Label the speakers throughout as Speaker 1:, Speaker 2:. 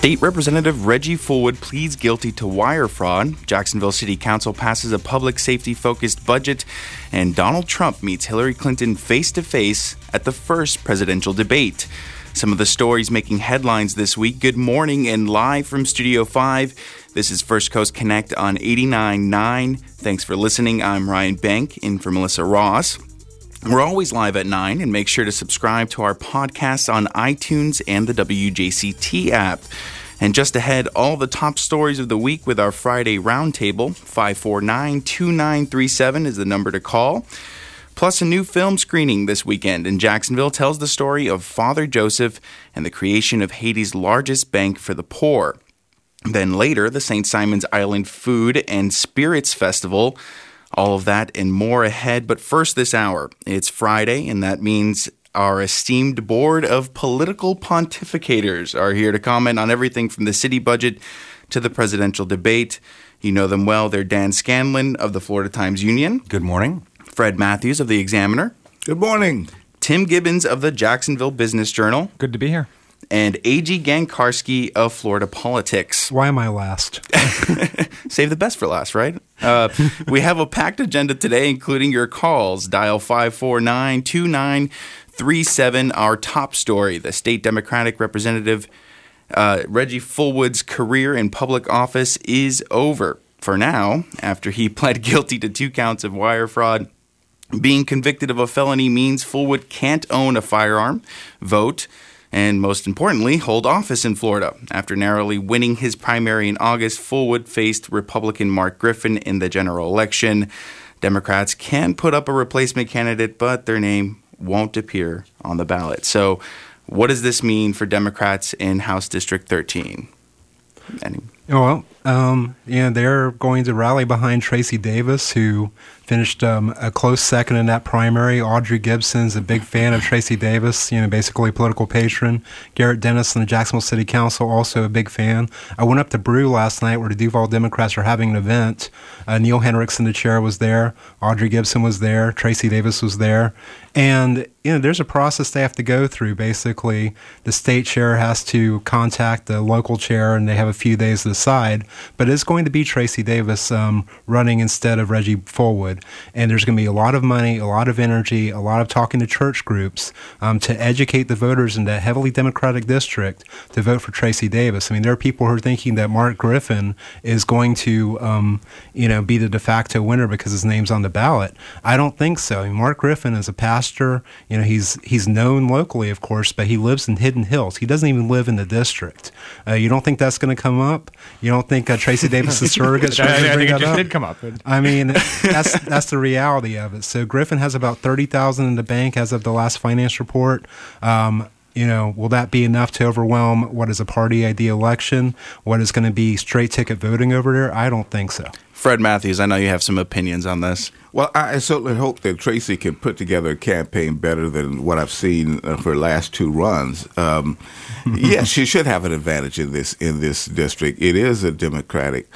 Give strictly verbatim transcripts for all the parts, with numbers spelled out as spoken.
Speaker 1: State Representative Reggie Fullwood pleads guilty to wire fraud. Jacksonville City Council passes a public safety-focused budget, and Donald Trump meets Hillary Clinton face-to-face at the first presidential debate. Some of the stories making headlines this week. Good morning, and live from Studio five, this is First Coast Connect on eighty-nine point nine. Thanks for listening. I'm Ryan Bank, in for Melissa Ross. We're always live at nine, and make sure to subscribe to our podcasts on iTunes and the W J C T app. And just ahead, all the top stories of the week with our Friday Roundtable. five four nine, two nine three seven is the number to call. Plus, a new film screening this weekend in Jacksonville tells the story of Father Joseph and the creation of Haiti's largest bank for the poor. Then later, the Saint Simon's Island Food and Spirits Festival. All of that and more ahead. But first this hour, it's Friday, and that means our esteemed board of political pontificators are here to comment on everything from the city budget to the presidential debate. You know them well. They're Dan Scanlon of the Florida Times-Union.
Speaker 2: Good morning.
Speaker 1: Fred Matthews of the Examiner.
Speaker 3: Good morning.
Speaker 1: Tim Gibbons of the Jacksonville Business Journal.
Speaker 4: Good to be here.
Speaker 1: And A G Gankarski of Florida Politics.
Speaker 5: Why am I last?
Speaker 1: Save the best for last, right? Uh, we have a packed agenda today, including your calls. Dial five four nine, two nine three seven. Our top story, the state Democratic representative uh, Reggie Fullwood's career in public office is over for now, after he pled guilty to two counts of wire fraud. Being convicted of a felony means Fullwood can't own a firearm, vote, and most importantly, hold office in Florida. After narrowly winning his primary in August, Fullwood faced Republican Mark Griffin in the general election. Democrats can put up a replacement candidate, but their name won't appear on the ballot. So what does this mean for Democrats in House District thirteen? Any?
Speaker 5: Well, um, yeah, they're going to rally behind Tracy Davis, who finished um, a close second in that primary. Audrey Gibson's a big fan of Tracy Davis, you know, basically a political patron. Garrett Dennis in the Jacksonville City Council, also a big fan. I went up to Brew last night where the Duval Democrats are having an event. Uh, Neil Hendrickson, the chair, was there. Audrey Gibson was there. Tracy Davis was there. And, you know, there's a process they have to go through. Basically, the state chair has to contact the local chair, and they have a few days to decide. But it's going to be Tracy Davis um, running instead of Reggie Fullwood. And there's going to be a lot of money, a lot of energy, a lot of talking to church groups um, to educate the voters in that heavily Democratic district to vote for Tracy Davis. I mean, there are people who are thinking that Mark Griffin is going to, um, you know, be the de facto winner because his name's on the ballot. I don't think so. I mean, Mark Griffin is a pastor. You know, he's he's known locally, of course, but he lives in Hidden Hills. He doesn't even live in the district. Uh, you don't think that's going to come up? You don't think uh, Tracy Davis is surrogate trying
Speaker 4: I,
Speaker 5: to
Speaker 4: I
Speaker 5: bring
Speaker 4: think it
Speaker 5: that
Speaker 4: just
Speaker 5: up?
Speaker 4: did come up.
Speaker 5: I mean, that's that's the reality of it. So Griffin has about thirty thousand in the bank as of the last finance report. Um, you know, will that be enough to overwhelm what is a party I D election? What is going to be straight ticket voting over there? I don't think so.
Speaker 1: Fred Matthews, I know you have some opinions on this.
Speaker 3: Well, I certainly hope that Tracy can put together a campaign better than what I've seen for her last two runs. Um, yes, she should have an advantage in this in this district. It is a Democratic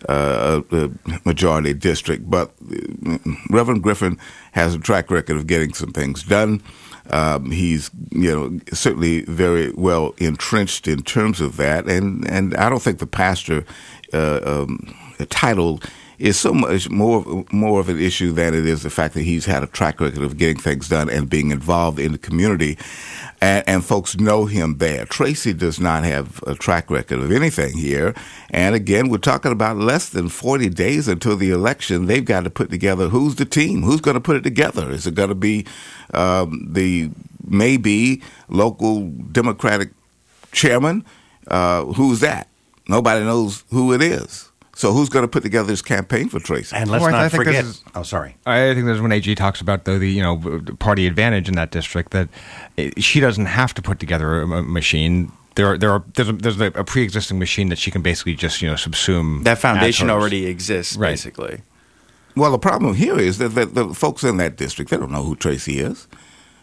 Speaker 3: uh, a majority district, but Reverend Griffin has a track record of getting some things done. Um, he's, you know, certainly very well entrenched in terms of that, and, and I don't think the pastor uh, um, title is so much more more of an issue than it is the fact that he's had a track record of getting things done and being involved in the community, and, and folks know him there. Tracy does not have a track record of anything here, and again, we're talking about less than forty days until the election. They've got to put together who's the team, who's going to put it together. Is it going to be um, the maybe local Democratic chairman? Uh, who's that? Nobody knows who it is. So who's going to put together this campaign for Tracy?
Speaker 2: And let's
Speaker 4: Well,
Speaker 2: not
Speaker 4: I think
Speaker 2: forget.
Speaker 4: this is-
Speaker 2: oh, sorry.
Speaker 4: I think there's when A G talks about though the you know party advantage in that district that it, she doesn't have to put together a, a machine. There are there are there's a, there's a, a pre-existing machine that she can basically just you know subsume.
Speaker 1: That foundation
Speaker 4: as hers.
Speaker 1: already exists,
Speaker 4: Right.
Speaker 1: basically.
Speaker 3: Well, the problem here is that the, the folks in that district, they don't know who Tracy is.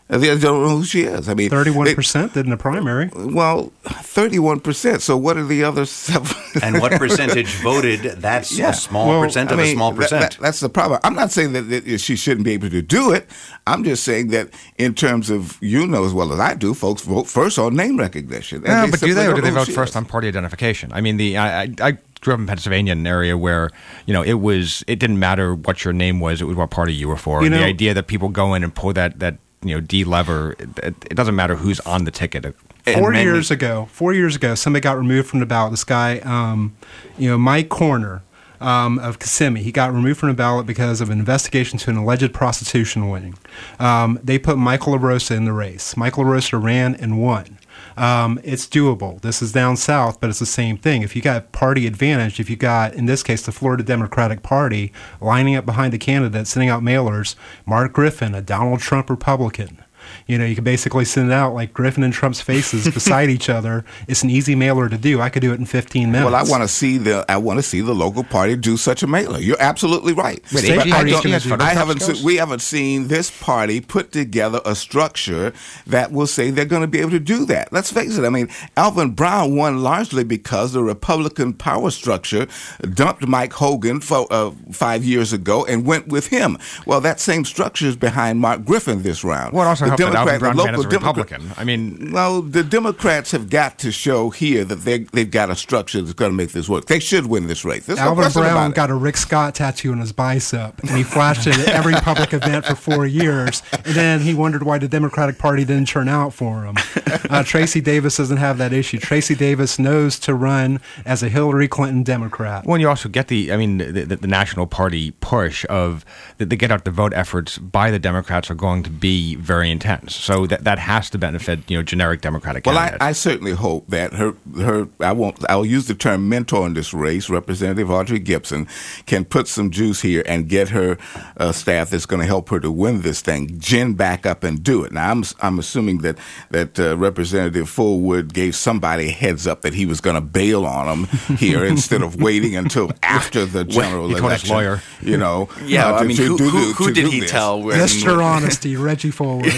Speaker 3: They don't know who she is. I mean,
Speaker 5: thirty-one percent did in the primary.
Speaker 3: Well, thirty-one percent. So what are the other seven?
Speaker 2: And what percentage voted? That's
Speaker 3: Yeah.
Speaker 2: a small
Speaker 3: Well,
Speaker 2: percent
Speaker 3: I
Speaker 2: of a
Speaker 3: mean,
Speaker 2: small
Speaker 3: that-
Speaker 2: percent.
Speaker 3: that- that's the problem. I'm not saying that, that she shouldn't be able to do it. I'm just saying that in terms of, you know as well as I do, folks vote first on name recognition. And
Speaker 4: No,
Speaker 3: they
Speaker 4: but do
Speaker 3: simply
Speaker 4: they, or
Speaker 3: don't
Speaker 4: do they
Speaker 3: know who
Speaker 4: vote
Speaker 3: she
Speaker 4: first
Speaker 3: is.
Speaker 4: on party identification? I mean, the I, I, I grew up in Pennsylvania, in an area where you know it was it didn't matter what your name was; it was what party you were for.
Speaker 5: You
Speaker 4: and
Speaker 5: know-
Speaker 4: the idea that people go in and pull that that you know D lever, it, it doesn't matter who's on the ticket.
Speaker 5: Four
Speaker 1: many-
Speaker 5: years ago, four years ago, somebody got removed from the ballot. This guy, um, you know, Mike Corner um, of Kissimmee, he got removed from the ballot because of an investigation to an alleged prostitution ring. Um, they put Michael LaRosa in the race. Michael LaRosa ran and won. Um, it's doable. This is down south, but it's the same thing. If you got party advantage, if you got, in this case, the Florida Democratic Party lining up behind the candidate, sending out mailers, Mark Griffin, a Donald Trump Republican. You know, you can basically send it out like Griffin and Trump's faces beside each other. It's an easy mailer to do. I could do it in fifteen minutes.
Speaker 3: Well, I want to see the I want to see the local party do such a mailer. You're absolutely right.
Speaker 4: Wait,
Speaker 5: State
Speaker 3: But I
Speaker 5: party's
Speaker 3: don't-
Speaker 5: gonna do
Speaker 3: I
Speaker 5: that.
Speaker 3: haven't. Se- we haven't seen this party put together a structure that will say they're going to be able to do that. Let's face it. I mean, Alvin Brown won largely because the Republican power structure dumped Mike Hogan for, uh, five years ago and went with him. Well, that same structure is behind Mark Griffin this round.
Speaker 4: Well, it also
Speaker 3: The
Speaker 4: helped that Alvin
Speaker 3: Democrat-
Speaker 4: Brown
Speaker 3: the
Speaker 4: ran as a
Speaker 3: local Democrat-
Speaker 4: Republican. I mean,
Speaker 3: Well, the Democrats have got to show here that they they've got a structure that's going to make this work. They should win this race. There's no
Speaker 5: Alvin
Speaker 3: question
Speaker 5: Brown
Speaker 3: about it.
Speaker 5: got a Rick Scott tattoo on his bicep, and he flashed it at every public event for four years. And then he wondered why the Democratic Party didn't turn out for him. Uh, Tracy Davis doesn't have that issue. Tracy Davis knows to run as a Hillary Clinton Democrat.
Speaker 4: Well, you also get the, I mean, the, the, the national party push of the, the get out the vote efforts by the Democrats are going to be very intense. So that that has to benefit, you know, generic Democratic
Speaker 3: Well, I,
Speaker 4: candidates.
Speaker 3: I certainly hope that her her I won't I'll use the term mentor in this race, Representative Audrey Gibson, can put some juice here and get her uh, staff that's going to help her to win this thing, gin back up and do it. Now I'm I'm assuming that that uh, Representative Fullwood gave somebody a heads up that he was going to bail on them here instead of waiting until after the general
Speaker 4: he told his
Speaker 3: election.
Speaker 4: lawyer.
Speaker 3: You know,
Speaker 1: Yeah,
Speaker 3: uh,
Speaker 1: I
Speaker 3: to-
Speaker 1: mean,
Speaker 3: to
Speaker 1: who,
Speaker 3: do-
Speaker 1: who, who
Speaker 3: to
Speaker 1: did
Speaker 3: do
Speaker 1: he
Speaker 3: this.
Speaker 1: tell? Where
Speaker 5: Mister Honesty, Reggie Forward.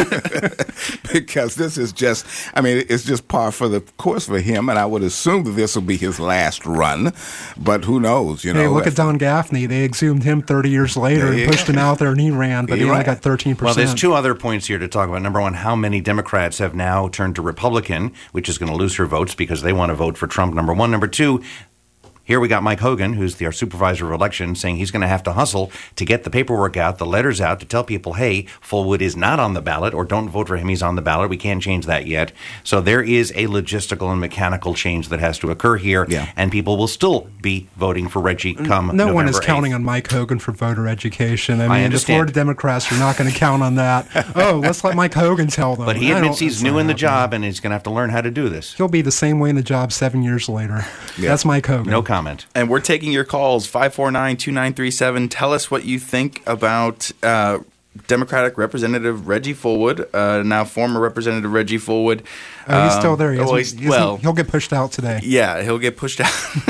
Speaker 3: Because this is just, I mean, it's just par for the course for him, and I would assume that this will be his last run, but who knows, you know.
Speaker 5: Hey, look at Don Gaffney. They exhumed him thirty years later
Speaker 3: Yeah,
Speaker 5: and
Speaker 3: yeah.
Speaker 5: pushed him out there, and he ran, but
Speaker 3: You're
Speaker 5: he only
Speaker 3: right.
Speaker 5: got thirteen percent.
Speaker 2: Well, there's two other points here to talk about. Number one, how many Democrats have now turned to Republican, which is going to lose her votes because they want to vote for Trump, number one. Number two, here we got Mike Hogan, who's the, our supervisor of election, saying he's going to have to hustle to get the paperwork out, the letters out, to tell people, hey, Fullwood is not on the ballot, or don't vote for him, he's on the ballot. We can't change that yet. So there is a logistical and mechanical change that has to occur here,
Speaker 3: Yeah.
Speaker 2: and people will still be voting for Reggie come
Speaker 5: No one is
Speaker 2: November
Speaker 5: counting
Speaker 2: eighth.
Speaker 5: on Mike Hogan for voter education. I mean, the
Speaker 2: understand.
Speaker 5: Florida Democrats are not going to count on that. Oh, let's let Mike Hogan tell them.
Speaker 2: But he
Speaker 5: I
Speaker 2: admits
Speaker 5: don't-
Speaker 2: he's
Speaker 5: that's
Speaker 2: new
Speaker 5: not
Speaker 2: in the
Speaker 5: happening.
Speaker 2: job, and he's going to have to learn how to do this.
Speaker 5: He'll be the same way in the job seven years later. That's Mike Hogan.
Speaker 2: No comment.
Speaker 1: And we're taking your calls, five four nine, two nine three seven. Tell us what you think about uh, Democratic Representative Reggie Fullwood, uh, now former Representative Reggie Fullwood.
Speaker 5: Oh, he's
Speaker 1: Um,
Speaker 5: still there. He
Speaker 1: well,
Speaker 5: hasn't-
Speaker 1: he's-
Speaker 5: he hasn't-
Speaker 1: well,
Speaker 5: he'll get pushed out today.
Speaker 1: yeah, he'll get pushed out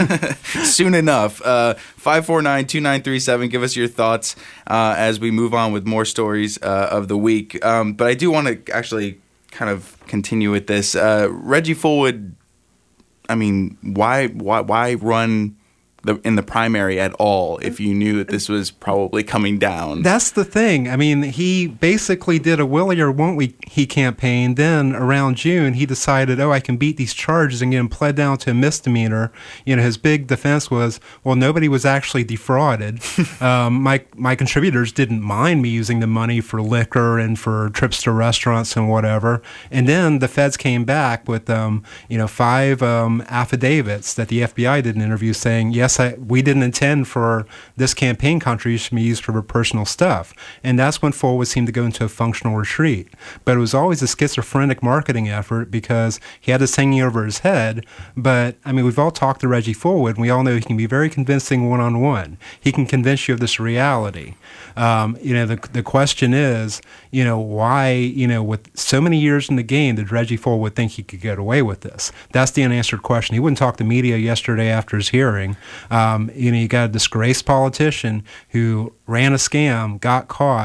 Speaker 1: soon enough. Uh, five four nine, two nine three seven. Give us your thoughts uh, as we move on with more stories uh, of the week. Um, but I do want to actually kind of continue with this. Uh, Reggie Fullwood, I mean, why, why, why run the, in the primary at all if you knew that this was probably coming down?
Speaker 5: That's the thing. I mean, he basically did a will or won't we he campaign. Then around June, he decided, oh, I can beat these charges and get him pled down to a misdemeanor. You know, his big defense was, well, nobody was actually defrauded. um, my my contributors didn't mind me using the money for liquor and for trips to restaurants and whatever. And then the feds came back with, um, you know, five um, affidavits that the F B I did an interview saying, yes, I, we didn't intend for this campaign contribution to be used for personal stuff. And that's when Fullwood seemed to go into a functional retreat. But it was always a schizophrenic marketing effort because he had this hanging over his head. But, I mean, we've all talked to Reggie Fullwood, and we all know he can be very convincing one-on-one. He can convince you of this reality. Um, you know, the the question is, you know, why, you know, with so many years in the game, did Reggie Fullwood think he could get away with this? That's the unanswered question. He wouldn't talk to media yesterday after his hearing. Um, you know, you got a disgraced politician who ran a scam, got caught,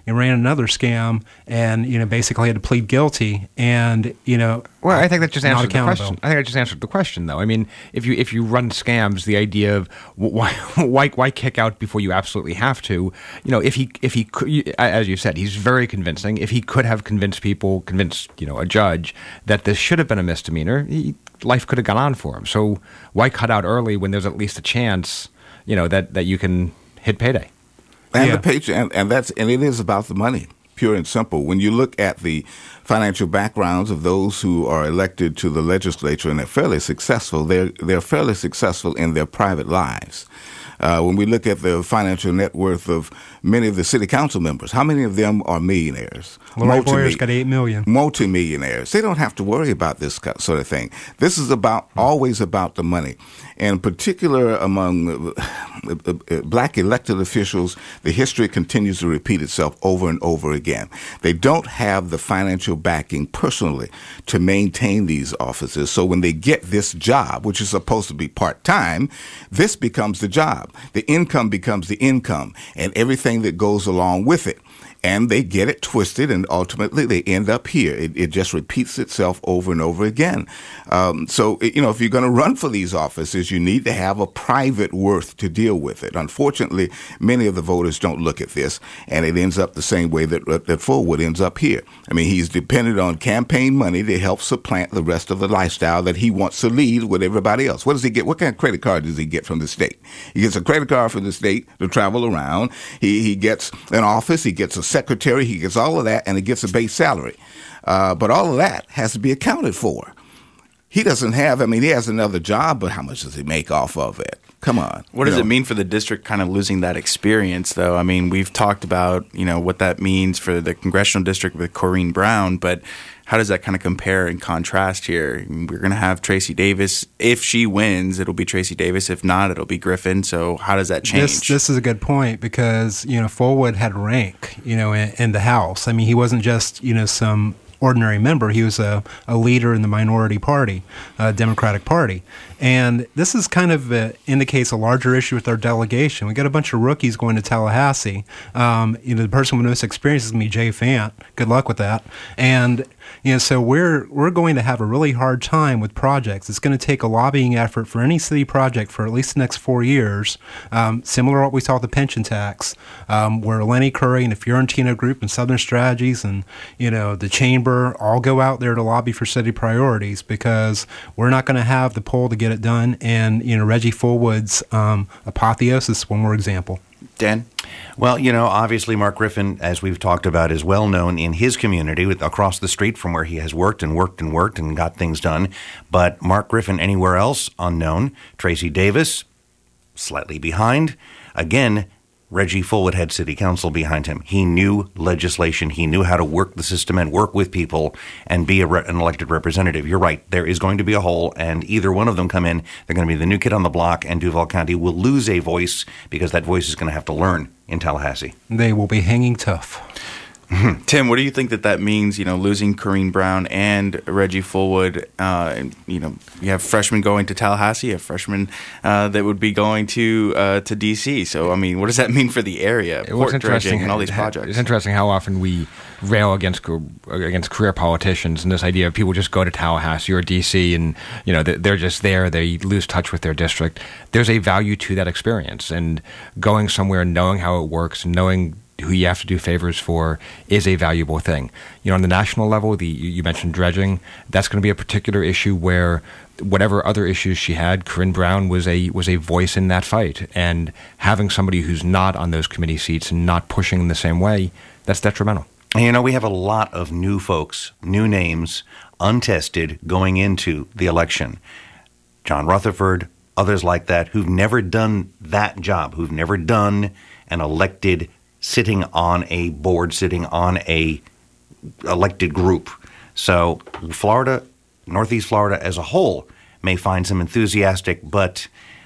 Speaker 5: he ran another scam, and you know basically had to plead guilty, and you know.
Speaker 4: Well, I think that just
Speaker 5: not
Speaker 4: answered the
Speaker 5: accountable.
Speaker 4: question. I think I just answered the question, though. I mean, if you if you run scams, the idea of why why why kick out before you absolutely have to, you know, if he if he could, as you said, he's very convincing. If he could have convinced people, convinced you know a judge that this should have been a misdemeanor, he, life could have gone on for him. So why cut out early when there's at least a chance, you know, that, that you can hit payday?
Speaker 3: And
Speaker 5: Yeah.
Speaker 3: the paycheck, and, and that's and it is about the money, pure and simple. When you look at the financial backgrounds of those who are elected to the legislature and they're fairly successful, they're they're fairly successful in their private lives. Uh, when we look at the financial net worth of many of the city council members, how many of them are millionaires?
Speaker 5: Lori
Speaker 3: Multi-
Speaker 5: Boyer's got eight million.
Speaker 3: Multimillionaires. They don't have to worry about this co- sort of thing. This is about always about the money. And in particular among uh, uh, uh, black elected officials, the history continues to repeat itself over and over again. They don't have the financial backing personally to maintain these offices. So when they get this job, which is supposed to be part-time, this becomes the job. The income becomes the income and everything that goes along with it. And they get it twisted, and ultimately they end up here. It, it just repeats itself over and over again. Um, so, you know, if you're going to run for these offices, you need to have a private worth to deal with it. Unfortunately, many of the voters don't look at this, and it ends up the same way that, that Fullwood ends up here. I mean, he's dependent on campaign money to help supplant the rest of the lifestyle that he wants to lead with everybody else. What does he get? What kind of credit card does he get from the state? He gets a credit card from the state to travel around. He, he gets an office. He gets a secretary, he gets all of that, and he gets a base salary. Uh, but all of that has to be accounted for. He doesn't have, I mean, he has another job, but how much does he make off of it? Come on.
Speaker 1: What does
Speaker 3: You
Speaker 1: it
Speaker 3: know?
Speaker 1: mean for the district kind of losing that experience, though? I mean, we've talked about, you know, what that means for the congressional district with Corrine Brown, but how does that kind of compare and contrast here? I mean, we're going to have Tracy Davis. If she wins, it'll be Tracy Davis. If not, it'll be Griffin. So how does that change?
Speaker 5: This this is a good point because you know Fullwood had rank, you know, in, in the House. I mean, he wasn't just you know some ordinary member. He was a, a leader in the minority party, uh, Democratic Party. And this is kind of uh, indicates a larger issue with our delegation. We got a bunch of rookies going to Tallahassee. Um, you know, the person with most experience is going to be Jay Fant. Good luck with that. And you know, so we're we're going to have a really hard time with projects. It's going to take a lobbying effort for any city project for at least the next four years, um, similar to what we saw with the pension tax, um, where Lenny Curry and the Fiorentino Group and Southern Strategies and you know the Chamber all go out there to lobby for city priorities because we're not going to have the pull to get it done. And you know, Reggie Fullwood's um, apotheosis is one more example.
Speaker 1: Dan?
Speaker 2: Well, you know, obviously Mark Griffin, as we've talked about, is well known in his community with, across the street from where he has worked and worked and worked and got things done. But Mark Griffin anywhere else, unknown. Tracy Davis, slightly behind. Again, Reggie Fullwood had city council behind him. He knew legislation. He knew how to work the system and work with people and be a re- an elected representative. You're right. There is going to be a hole, and either one of them come in, they're going to be the new kid on the block, and Duval County will lose a voice because that voice is going to have to learn in Tallahassee.
Speaker 5: They will be hanging tough.
Speaker 1: Tim, what do you think that that means, you know, losing Corrine Brown and Reggie Fullwood? Uh, and, you know, you have freshmen going to Tallahassee, you have freshmen uh, that would be going to uh, to D C. So, I mean, what does that mean for the area?
Speaker 4: It was
Speaker 1: Port
Speaker 4: interesting
Speaker 1: dredging and all these projects.
Speaker 4: It's interesting how often we rail against against career politicians and this idea of people just go to Tallahassee or D C and you know they're just there. They lose touch with their district. There's a value to that experience, and going somewhere, knowing how it works, knowing who you have to do favors for is a valuable thing. You know, on the national level, the you mentioned dredging. That's going to be a particular issue where whatever other issues she had, Corrine Brown was a was a voice in that fight. And having somebody who's not on those committee seats and not pushing in the same way, that's detrimental.
Speaker 2: And, you know, we have a lot of new folks, new names, untested going into the election. John Rutherford, others like that, who've never done that job, who've never done an elected sitting on a board, sitting on a elected group. So Florida, Northeast Florida as a whole, may find some enthusiastic but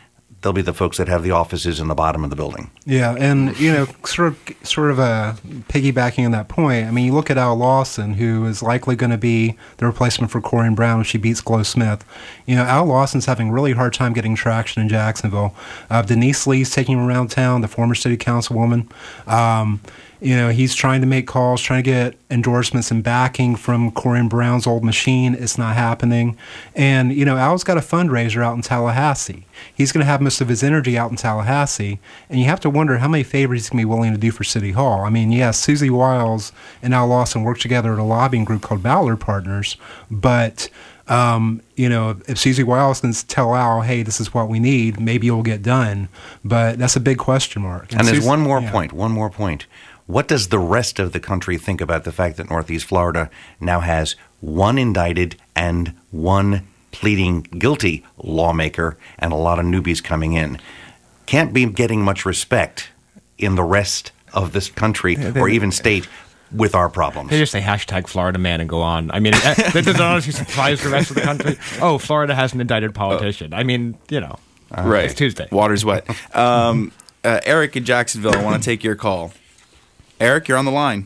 Speaker 2: they'll be the folks that have the offices in the bottom of the building.
Speaker 5: Yeah, and you know, sort of, sort of uh, piggybacking on that point. I mean, you look at Al Lawson, who is likely going to be the replacement for Corrine Brown if she beats Glo Smith. You know, Al Lawson's having a really hard time getting traction in Jacksonville. Uh, Denise Lee's taking him around town, the former city councilwoman. Um, You know, he's trying to make calls, trying to get endorsements and backing from Corrine Brown's old machine. It's not happening. And, you know, Al's got a fundraiser out in Tallahassee. He's going to have most of his energy out in Tallahassee. And you have to wonder how many favors he's going to be willing to do for City Hall. I mean, yes, Susie Wiles and Al Lawson work together at a lobbying group called Ballard Partners. But, um, you know, if Susie Wiles can tell Al, hey, this is what we need, maybe it will get done. But that's a big question mark.
Speaker 2: And, and there's
Speaker 5: Susie,
Speaker 2: one more
Speaker 5: yeah.
Speaker 2: point, one more point. What does the rest of the country think about the fact that Northeast Florida now has one indicted and one pleading guilty lawmaker and a lot of newbies coming in? Can't be getting much respect in the rest of this country
Speaker 4: Yeah, they-
Speaker 2: or even state with our problems.
Speaker 4: They just say hashtag Florida man and go on. I mean, that doesn't honestly surprise the rest of the country. Oh, Florida has an indicted politician. I mean, you know,
Speaker 1: Right.
Speaker 4: it's Tuesday.
Speaker 1: Water's wet. Um, uh, Eric in Jacksonville, I want to take your call. Eric, you're on the line.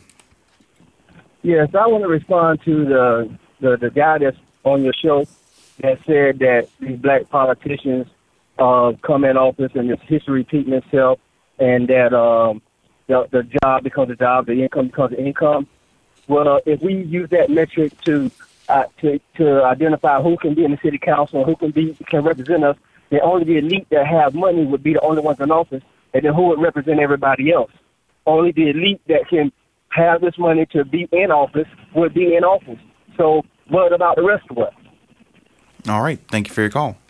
Speaker 6: Yes, I want to respond to the, the the guy that's on your show that said that these black politicians uh, come in office and this history repeating itself, and that um, the, the job becomes a job, the income becomes an income. Well, if we use that metric to uh, to to identify who can be in the city council and who can be can represent us, then only the elite that have money would be the only ones in office, and then who would represent everybody else? Only the elite that can have this money to be in office would be in office. So what about the rest of us?
Speaker 1: All right. Thank you for your call.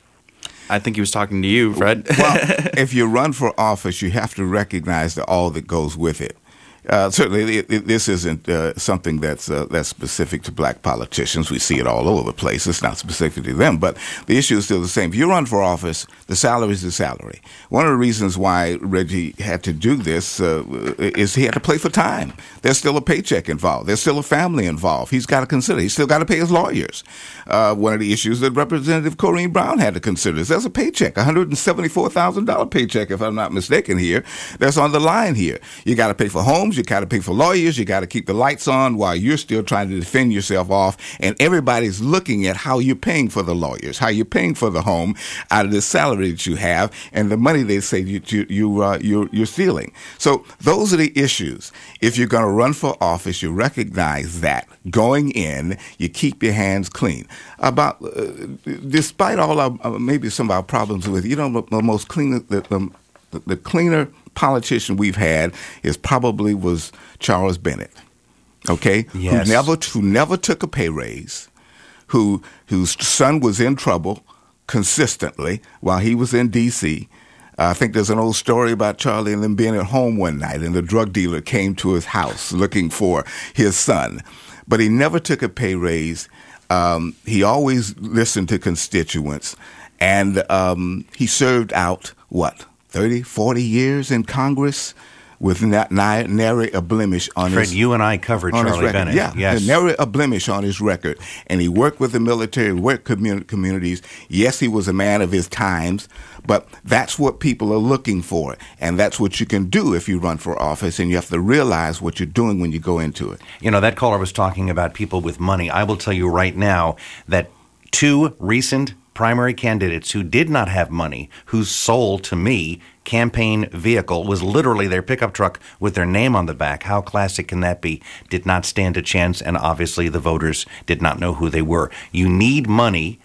Speaker 1: I think he was talking to you, Fred.
Speaker 3: Well, if you run for office, you have to recognize the all that goes with it. Uh, certainly, it, it, this isn't uh, something that's uh, that's specific to black politicians. We see it all over the place. It's not specific to them, but the issue is still the same. If you run for office, the salary is the salary. One of the reasons why Reggie had to do this uh, is he had to play for time. There's still a paycheck involved. There's still a family involved. He's got to consider. He's still got to pay his lawyers. Uh, one of the issues that Representative Corrine Brown had to consider is there's a paycheck, one hundred seventy-four thousand dollars paycheck, if I'm not mistaken here, that's on the line here. You got to pay for homes. You got to pay for lawyers. You got to keep the lights on while you're still trying to defend yourself off. And everybody's looking at how you're paying for the lawyers, how you're paying for the home out of the salary that you have and the money they say you, you, you, uh, you're, you're stealing. So those are the issues. If you're going to run for office, you recognize that. Going in, you keep your hands clean. About, uh, despite all our, uh, maybe some of our problems with, you know, the, the most clean, the, the, the cleaner politician we've had is probably was Charles Bennett, okay?
Speaker 2: Yes.
Speaker 3: Who never who never took a pay raise, who whose son was in trouble consistently while he was in D C. Uh, I think there's an old story about Charlie and them being at home one night, and the drug dealer came to his house looking for his son, but he never took a pay raise. Um, he always listened to constituents, and um, he served out what? thirty, forty years in Congress with not, not, nary a blemish on
Speaker 2: Fred,
Speaker 3: his
Speaker 2: you and I covered
Speaker 3: on his
Speaker 2: Charlie
Speaker 3: record.
Speaker 2: Bennett.
Speaker 3: Yeah,
Speaker 2: Yes.
Speaker 3: nary a blemish on his record. And he worked with the military, worked commun- communities. Yes, he was a man of his times, but that's what people are looking for. And that's what you can do if you run for office, and you have to realize what you're doing when you go into it.
Speaker 2: You know, that caller was talking about people with money. I will tell you right now that two recent primary candidates who did not have money, whose sole, to me, campaign vehicle was literally their pickup truck with their name on the back. How classic can that be? Did not stand a chance, and obviously the voters did not know who they were. You need money,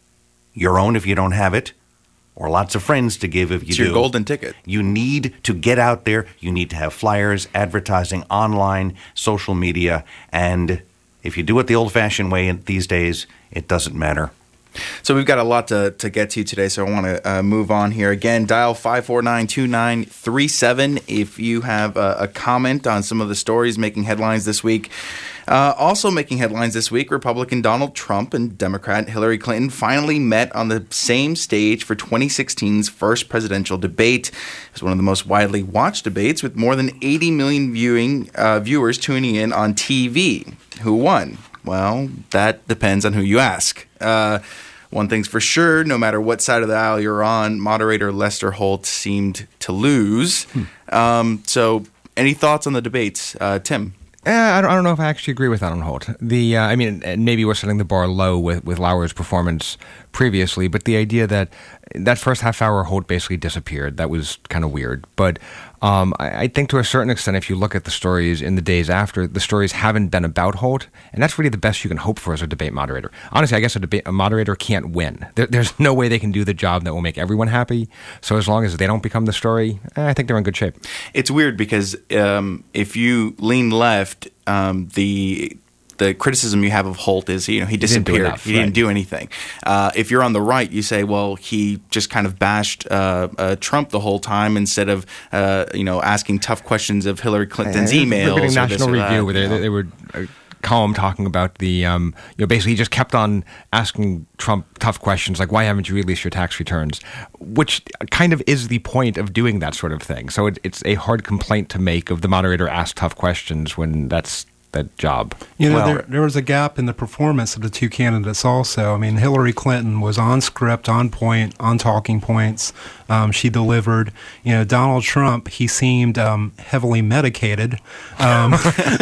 Speaker 2: your own if you don't have it, or lots of friends to give if you
Speaker 1: It's
Speaker 2: do.
Speaker 1: your golden ticket.
Speaker 2: You need to get out there. You need to have flyers, advertising, online, social media, and if you do it the old-fashioned way these days, it doesn't matter.
Speaker 1: So we've got a lot to, to get to today, so I want to uh, move on here. Again, dial five four nine, two nine three seven if you have a, a comment on some of the stories making headlines this week. Uh, also making headlines this week, Republican Donald Trump and Democrat Hillary Clinton finally met on the same stage for twenty sixteen's first presidential debate. It was one of the most widely watched debates with more than eighty million viewing uh, viewers tuning in on T V. Who won? Well, that depends on who you ask. Uh, one thing's for sure, no matter what side of the aisle you're on, moderator Lester Holt seemed to lose. Hmm. Um, so any thoughts on the debates? Uh, Tim?
Speaker 4: Eh, I, don't, I don't know if I actually agree with that on Holt. The uh, I mean, maybe we're setting the bar low with, with Lauer's performance previously, but the idea that that first half hour Holt basically disappeared, that was kind of weird. But um, I, I think to a certain extent, if you look at the stories in the days after, the stories haven't been about Holt, and that's really the best you can hope for as a debate moderator. Honestly, I guess a debate a moderator can't win. There, there's no way they can do the job that will make everyone happy. So as long as they don't become the story, eh, I think they're in good shape.
Speaker 1: It's weird because um, if you lean left, um, the the criticism you have of Holt is, you know, he disappeared. He didn't do, enough, he didn't right. do anything. Uh, if you're on the right, you say, well, he just kind of bashed uh, uh, Trump the whole time instead of, uh, you know, asking tough questions of Hillary Clinton's
Speaker 4: yeah,
Speaker 1: emails.
Speaker 4: Or National
Speaker 1: or
Speaker 4: Review,
Speaker 1: that,
Speaker 4: where they, they, they were a column talking about the, um, you know, basically he just kept on asking Trump tough questions like, why haven't you released your tax returns? Which kind of is the point of doing that sort of thing. So it, it's a hard complaint to make of the moderator ask tough questions when that's that job.
Speaker 5: You know,
Speaker 2: well,
Speaker 5: there, there was a gap in the performance of the two candidates also. I mean, Hillary Clinton was on script, on point, on talking points. Um, she delivered. You know, Donald Trump, he seemed um, heavily medicated um,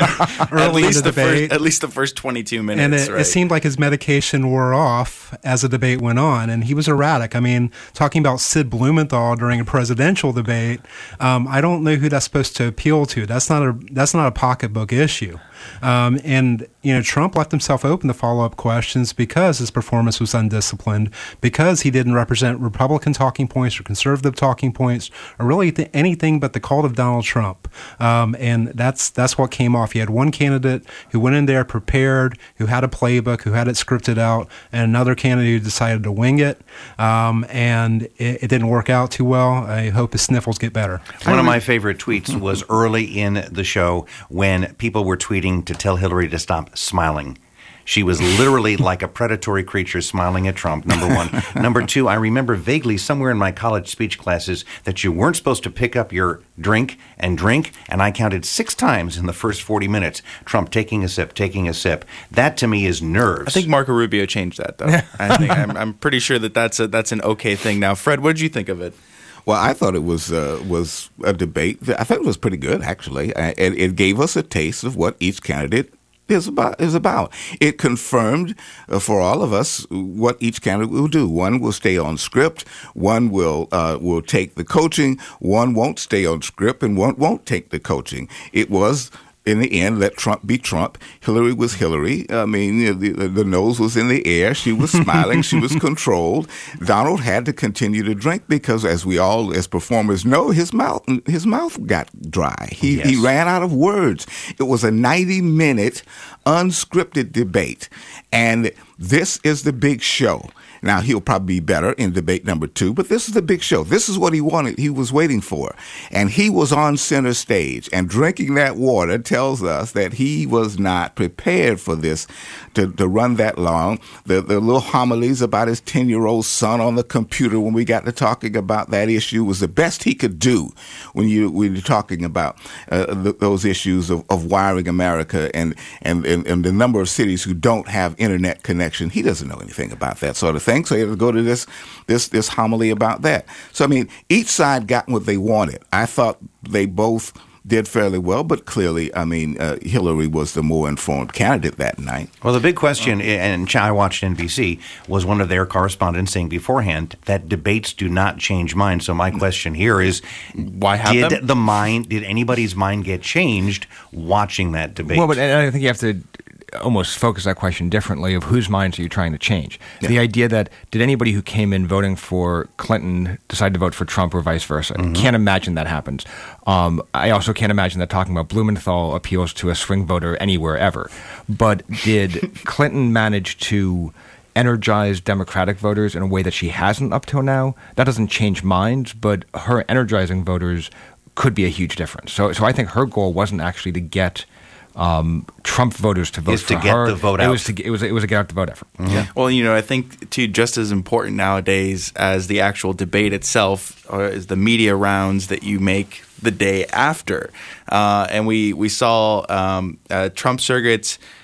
Speaker 5: early in the,
Speaker 1: the
Speaker 5: debate.
Speaker 1: First, at least the first twenty-two minutes,
Speaker 5: And it,
Speaker 1: right.
Speaker 5: it seemed like his medication wore off as the debate went on, and he was erratic. I mean, talking about Sid Blumenthal during a presidential debate, um, I don't know who that's supposed to appeal to. That's not a that's not a pocketbook issue. Um, and, you know, Trump left himself open to follow-up questions because his performance was undisciplined, because he didn't represent Republican talking points or conservative talking points, or really th- anything but the cult of Donald Trump. Um, and that's that's what came off. He had one candidate who went in there prepared, who had a playbook, who had it scripted out, and another candidate who decided to wing it. Um, and it, it didn't work out too well. I hope his sniffles get better.
Speaker 2: One of my favorite tweets was early in the show when people were tweeting to tell Hillary to stop smiling. She was literally like a predatory creature smiling at Trump, number one. Number two, I remember vaguely somewhere in my college speech classes that you weren't supposed to pick up your drink and drink, and I counted six times in the first forty minutes, Trump taking a sip, taking a sip. That to me is nerves.
Speaker 1: I think Marco Rubio changed that, though. I think I'm, I'm pretty sure that that's, a, that's an okay thing now. Fred, what did you think of it?
Speaker 3: Well, I thought it was uh, was a debate. I thought it was pretty good, actually. And it, it gave us a taste of what each candidate is about. Is about. It confirmed uh, for all of us what each candidate will do. One will stay on script. One will uh, will take the coaching. One won't stay on script, and one won't take the coaching. It was, in the end, let Trump be Trump. Hillary was Hillary. I mean, you know, the, the nose was in the air. She was smiling. She was controlled. Donald had to continue to drink because, as we all, as performers know, his mouth his mouth got dry. He
Speaker 2: yes.
Speaker 3: he ran out of words. It was a ninety-minute unscripted debate, and this is the big show. Now, he'll probably be better in debate number two, but this is the big show. This is what he wanted, he was waiting for. And he was on center stage, and drinking that water tells us that he was not prepared for this to, to run that long. The, the little homilies about his ten-year-old son on the computer when we got to talking about that issue was the best he could do when you when you're talking about uh, th- those issues of, of wiring America and, and, and, and the number of cities who don't have internet connection. He doesn't know anything about that sort of thing. So he had to go to this this this homily about that. So I mean, each side got what they wanted. I thought they both did fairly well, but clearly, I mean, uh, Hillary was the more informed candidate that night.
Speaker 2: Well, the big question, and I watched N B C, was one of their correspondents saying beforehand that debates do not change minds. So my question here is,
Speaker 1: why have
Speaker 2: did
Speaker 1: them?
Speaker 2: the mind, did anybody's mind get changed watching that debate?
Speaker 4: Well, but I think you have to almost focus that question differently of whose minds are you trying to change. Yeah. The idea that did anybody who came in voting for Clinton decide to vote for Trump or vice versa? Mm-hmm. Can't imagine that happens. Um, I also can't imagine that talking about Blumenthal appeals to a swing voter anywhere ever. But did Clinton manage to energize Democratic voters in a way that she hasn't up till now? That doesn't change minds, but her energizing voters could be a huge difference. So, so I think her goal wasn't actually to get Um, Trump voters to vote
Speaker 2: is
Speaker 4: for
Speaker 2: to get
Speaker 4: her.
Speaker 2: the vote
Speaker 4: it
Speaker 2: out.
Speaker 4: Was to, it was it was a get out the vote effort.
Speaker 2: Mm-hmm.
Speaker 1: Yeah. Well, you know, I think too, just as important nowadays as the actual debate itself, or is the media rounds that you make the day after. Uh, and we we saw um, uh, Trump surrogates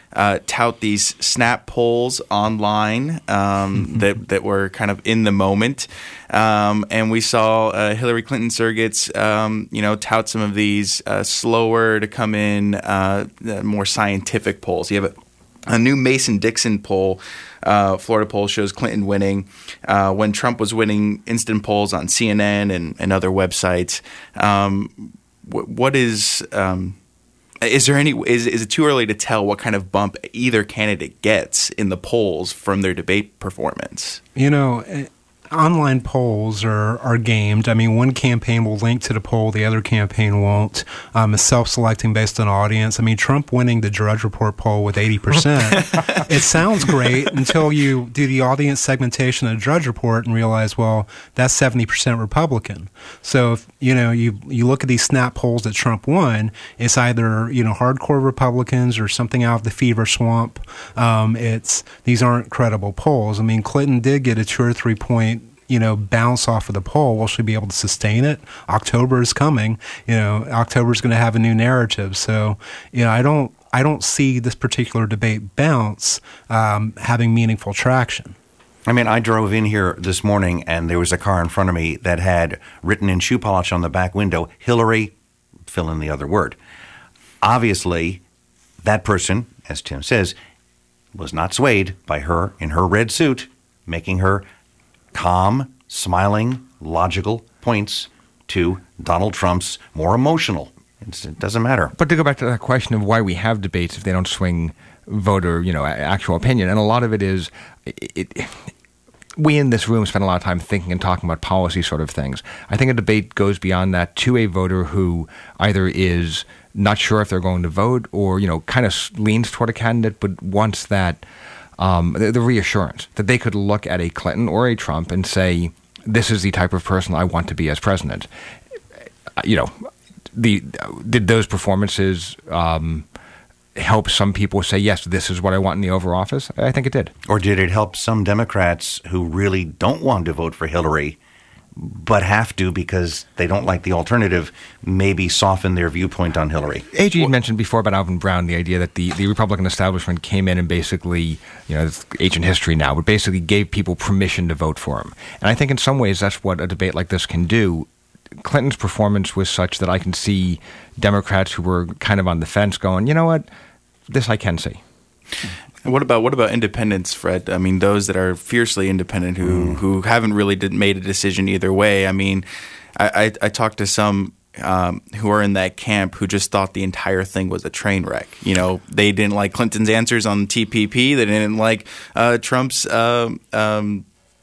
Speaker 1: uh, tout these snap polls online um, that that were kind of in the moment, um, and we saw uh, Hillary Clinton surrogates, um, you know, tout some of these uh, slower to come in, uh, more scientific polls. You have a, a new Mason-Dixon poll. Uh, Florida poll shows Clinton winning uh, when Trump was winning instant polls on C N N and, and other websites. Um, wh- what is um, is there any is is it too early to tell what kind of bump either candidate gets in the polls from their debate performance?
Speaker 5: You know, online polls are, are gamed. I mean, one campaign will link to the poll, the other campaign won't. Um, it's self-selecting based on audience. I mean, Trump winning the Drudge Report poll with eighty percent, it sounds great until you do the audience segmentation of the Drudge Report and realize, well, that's seventy percent Republican. So, if, you know, you you look at these snap polls that Trump won, it's either, you know, hardcore Republicans or something out of the fever swamp. Um, it's these aren't credible polls. I mean, Clinton did get a two or three point you know, bounce off of the poll. Will she be able to sustain it? October is coming. You know, October is going to have a new narrative. So, you know, I don't, I don't see this particular debate bounce um, having meaningful traction.
Speaker 2: I mean, I drove in here this morning and there was a car in front of me that had written in shoe polish on the back window, Hillary, fill in the other word. Obviously, that person, as Tim says, was not swayed by her in her red suit, making her calm, smiling, logical points to Donald Trump's more emotional. It's, it doesn't matter.
Speaker 4: But to go back to that question of why we have debates if they don't swing voter, you know, actual opinion, and a lot of it is, it, it, we in this room spend a lot of time thinking and talking about policy sort of things. I think a debate goes beyond that to a voter who either is not sure if they're going to vote or, you know, kind of leans toward a candidate but wants that Um, the, the reassurance that they could look at a Clinton or a Trump and say, this is the type of person I want to be as president. You know, the did those performances um, help some people say, yes, this is what I want in the Oval Office? I think it did.
Speaker 2: Or did it help some Democrats who really don't want to vote for Hillary but have to because they don't like the alternative, maybe soften their viewpoint on Hillary?
Speaker 4: A G well, mentioned before about Alvin Brown, the idea that the, the Republican establishment came in and basically, you know, it's ancient history now, but basically gave people permission to vote for him. And I think in some ways that's what a debate like this can do. Clinton's performance was such that I can see Democrats who were kind of on the fence going, you know what, this I can see.
Speaker 1: What about what about independents, Fred? I mean, those that are fiercely independent who, mm. who haven't really did, made a decision either way. I mean, I, I, I talked to some um, who are in that camp who just thought the entire thing was a train wreck. You know, they didn't like Clinton's answers on T P P. They didn't like uh, Trump's uh, um,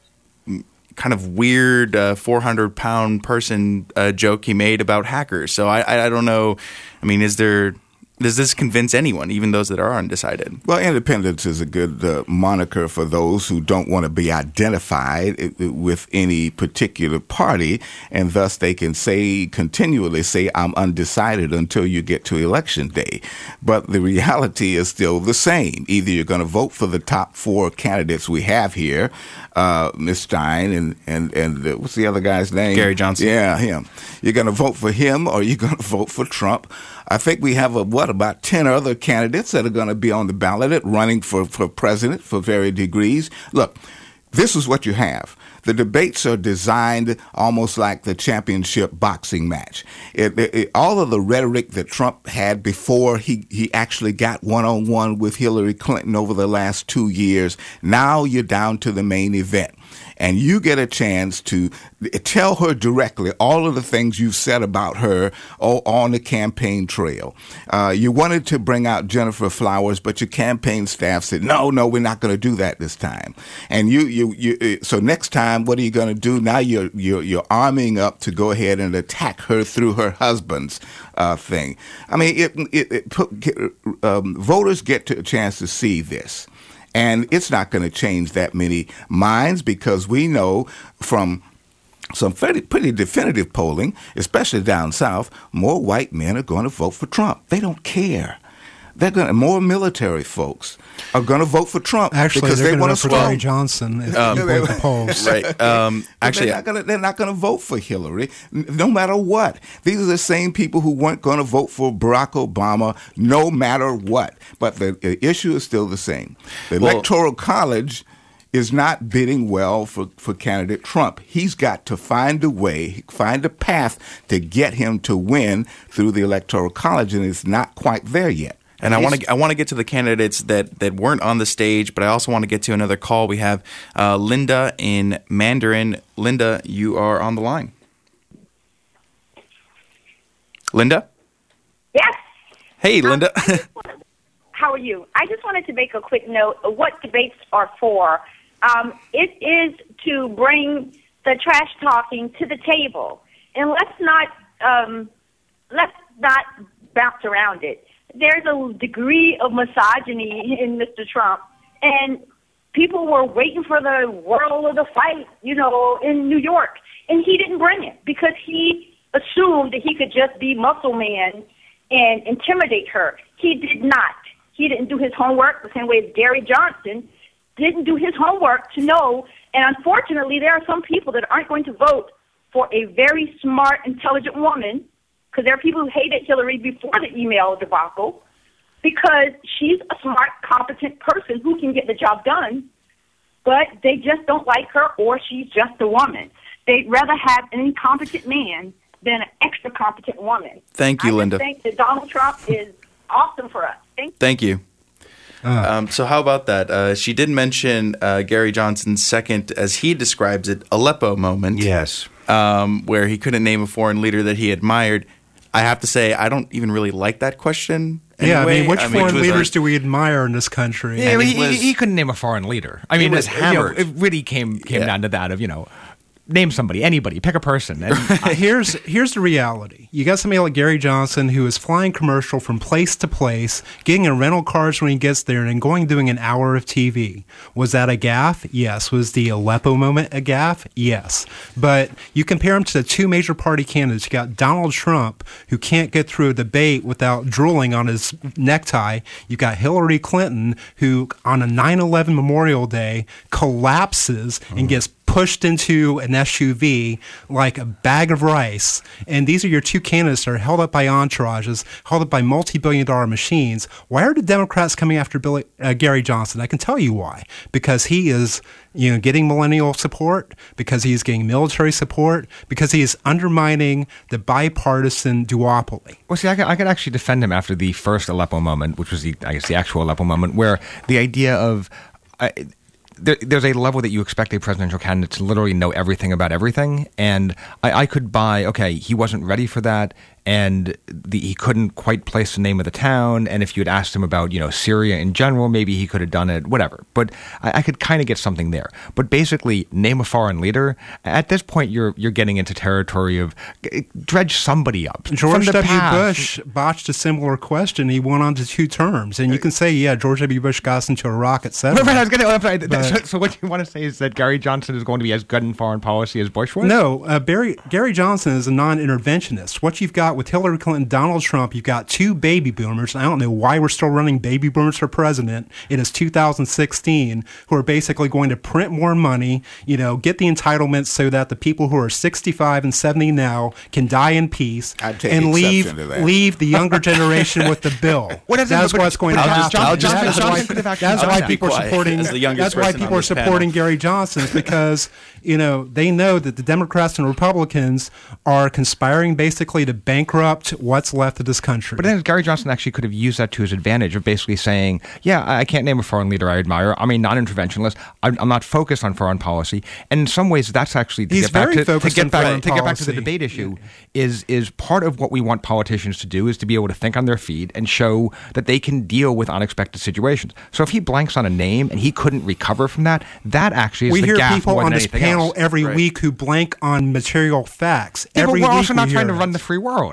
Speaker 1: kind of weird uh, four hundred pound person uh, joke he made about hackers. So I, I, I don't know. I mean, is there... Does this convince anyone, even those that are undecided?
Speaker 3: Well, independence is a good uh, moniker for those who don't want to be identified with any particular party, and thus they can say continually say, I'm undecided until you get to election day. But the reality is still the same. Either you're going to vote for the top four candidates we have here, uh, Miz Stein and, and, and uh, what's the other guy's name?
Speaker 1: Gary Johnson.
Speaker 3: Yeah, him. You're going to vote for him or you're going to vote for Trump. I think we have, a, what, about ten other candidates that are going to be on the ballot running for, for president for various degrees. Look, this is what you have. The debates are designed almost like the championship boxing match. It, it, it, all of the rhetoric that Trump had before he, he actually got one-on-one with Hillary Clinton over the last two years, now you're down to the main event. And you get a chance to tell her directly all of the things you've said about her on the campaign trail. Uh, you wanted to bring out Gennifer Flowers, but your campaign staff said, no, no, we're not going to do that this time. And you, you, you, so next time, what are you going to do? Now you're, you're, you're arming up to go ahead and attack her through her husband's uh, thing. I mean, it, it, it put, um, voters get to a chance to see this. And it's not going to change that many minds because we know from some pretty, pretty definitive polling, especially down south, more white men are going to vote for Trump. They don't care. they're going to, more military folks are going to vote for Trump
Speaker 5: Actually,
Speaker 3: because
Speaker 5: they're
Speaker 3: they
Speaker 5: going
Speaker 3: want
Speaker 5: to
Speaker 3: to
Speaker 5: vote for
Speaker 3: swell.
Speaker 5: Gary Johnson if
Speaker 1: Um,
Speaker 5: you vote the polls.
Speaker 1: Right. Um, actually,
Speaker 3: they're not gonna, they're not going to vote for Hillary, n- no matter what. These are the same people who weren't going to vote for Barack Obama, no matter what. But the, the issue is still the same. The
Speaker 1: Well-
Speaker 3: Electoral College is not bidding well for, for candidate Trump. He's got to find a way, find a path to get him to win through the Electoral College, and it's not quite there yet.
Speaker 1: And I want to I want to get to the candidates that, that weren't on the stage, but I also want to get to another call. We have uh, Linda in Mandarin. Linda, you are on the line. Linda?
Speaker 7: Yes.
Speaker 1: Hey, Linda.
Speaker 7: How are you? I just wanted to make a quick note of what debates are for. Um, it is to bring the trash talking to the table, and let's not um, let's not bounce around it. There's a degree of misogyny in Mister Trump, and people were waiting for the world of the fight, you know, in New York, and he didn't bring it because he assumed that he could just be muscle man and intimidate her. He did not. He didn't do his homework the same way as Gary Johnson didn't do his homework to know. And unfortunately, there are some people that aren't going to vote for a very smart, intelligent woman, because there are people who hated Hillary before the email debacle, because she's a smart, competent person who can get the job done, but they just don't like her, or she's just a woman. They'd rather have an incompetent man than an extra competent woman.
Speaker 1: Thank you,
Speaker 7: I
Speaker 1: Linda.
Speaker 7: I think that Donald Trump is awesome for us. Thank you.
Speaker 1: Thank you. Um, so how about that? Uh, she did mention uh, Gary Johnson's second, as he describes it, Aleppo moment.
Speaker 2: Yes.
Speaker 1: Um, where he couldn't name a foreign leader that he admired. I have to say, I don't even really like that question.
Speaker 5: Yeah, I
Speaker 1: anyway.
Speaker 5: mean, which
Speaker 1: I mean,
Speaker 5: foreign
Speaker 1: which was
Speaker 5: leaders
Speaker 1: like-
Speaker 5: do we admire in this country?
Speaker 4: Yeah, I mean,
Speaker 1: it
Speaker 4: he,
Speaker 1: was-
Speaker 4: he couldn't name a foreign leader. I mean,
Speaker 1: was
Speaker 4: it, you know,
Speaker 1: hammered.
Speaker 4: it really came came
Speaker 1: Yeah.
Speaker 4: down to that of, you know, name somebody, anybody, pick a person. And
Speaker 5: here's here's the reality. You got somebody like Gary Johnson who is flying commercial from place to place, getting in rental cars when he gets there, and going doing an hour of T V. Was that a gaffe? Yes. Was the Aleppo moment a gaffe? Yes. But you compare him to the two major party candidates. You got Donald Trump, who can't get through a debate without drooling on his necktie. You got Hillary Clinton, who on a nine eleven Memorial Day collapses and gets pushed into an S U V like a bag of rice. And these are your two candidates that are held up by entourages, held up by multi-billion dollar machines. Why are the Democrats coming after Billy, uh, Gary Johnson? I can tell you why. Because he is, you know, getting millennial support, because he is getting military support, because he is undermining the bipartisan duopoly.
Speaker 4: Well, see, I could, I could actually defend him after the first Aleppo moment, which was, the, I guess, the actual Aleppo moment, where the idea of uh, there, there's a level that you expect a presidential candidate to literally know everything about everything, and I, I could buy, okay, he wasn't ready for that, and the, he couldn't quite place the name of the town, and if you had asked him about, you know, Syria in general, maybe he could have done it, whatever. But I, I could kind of get something there. But basically, name a foreign leader. At this point, you're you're getting into territory of uh, dredge somebody up.
Speaker 5: George
Speaker 4: from the
Speaker 5: W.
Speaker 4: past.
Speaker 5: Bush botched a similar question. He went on to two terms. And you can say, yeah, George W. Bush got us into Iraq, et cetera.
Speaker 4: Right, I was gonna, I'm sorry,
Speaker 5: But-
Speaker 4: so, so what you want to say is that Gary Johnson is going to be as good in foreign policy as Bush was?
Speaker 5: No, uh, Barry, Gary Johnson is a non-interventionist. What you've got with Hillary Clinton, Donald Trump, you've got two baby boomers. I don't know why we're still running baby boomers for president. It is two thousand sixteen, who are basically going to print more money, you know, get the entitlements so that the people who are sixty-five and seventy now can die in peace
Speaker 3: I'd take
Speaker 5: and leave
Speaker 3: exception to that.
Speaker 5: leave the younger generation with the bill.
Speaker 4: What is it-
Speaker 5: That's
Speaker 4: but-
Speaker 5: what's going
Speaker 4: but
Speaker 5: to
Speaker 4: I'll
Speaker 5: happen.
Speaker 4: just- I'll just-
Speaker 5: That is
Speaker 4: Johnson
Speaker 5: why-
Speaker 4: could have actually
Speaker 5: That's
Speaker 4: done
Speaker 5: why
Speaker 4: that.
Speaker 5: people are
Speaker 1: Quiet,
Speaker 5: supporting.
Speaker 1: as the youngest
Speaker 5: That's why
Speaker 1: person
Speaker 5: people
Speaker 1: on
Speaker 5: are
Speaker 1: this panel.
Speaker 5: supporting Gary Johnson, is because you know they know that the Democrats and Republicans are conspiring basically to bankrupt what's left of this country.
Speaker 4: But then Gary Johnson actually could have used that to his advantage of basically saying, yeah, I I can't name a foreign leader I admire. I'm a non-interventionist. I'm, I'm not focused on foreign policy. And in some ways, that's actually to
Speaker 5: He's
Speaker 4: get back
Speaker 5: very
Speaker 4: to, to
Speaker 5: focused
Speaker 4: get
Speaker 5: on
Speaker 4: back
Speaker 5: foreign
Speaker 4: to get back to the
Speaker 5: policy.
Speaker 4: debate issue is is part of what we want politicians to do is to be able to think on their feet and show that they can deal with unexpected situations. So if he blanks on a name and he couldn't recover from that, that actually is
Speaker 5: we
Speaker 4: the
Speaker 5: hear
Speaker 4: gaffe
Speaker 5: people
Speaker 4: more
Speaker 5: on
Speaker 4: than
Speaker 5: this
Speaker 4: anything
Speaker 5: panel
Speaker 4: else.
Speaker 5: every
Speaker 1: Right.
Speaker 5: week who blank on material facts.
Speaker 4: Yeah, but
Speaker 5: Every
Speaker 4: we're
Speaker 5: week
Speaker 4: also
Speaker 5: we
Speaker 4: not
Speaker 5: hear
Speaker 4: trying to
Speaker 5: it.
Speaker 4: run the free world.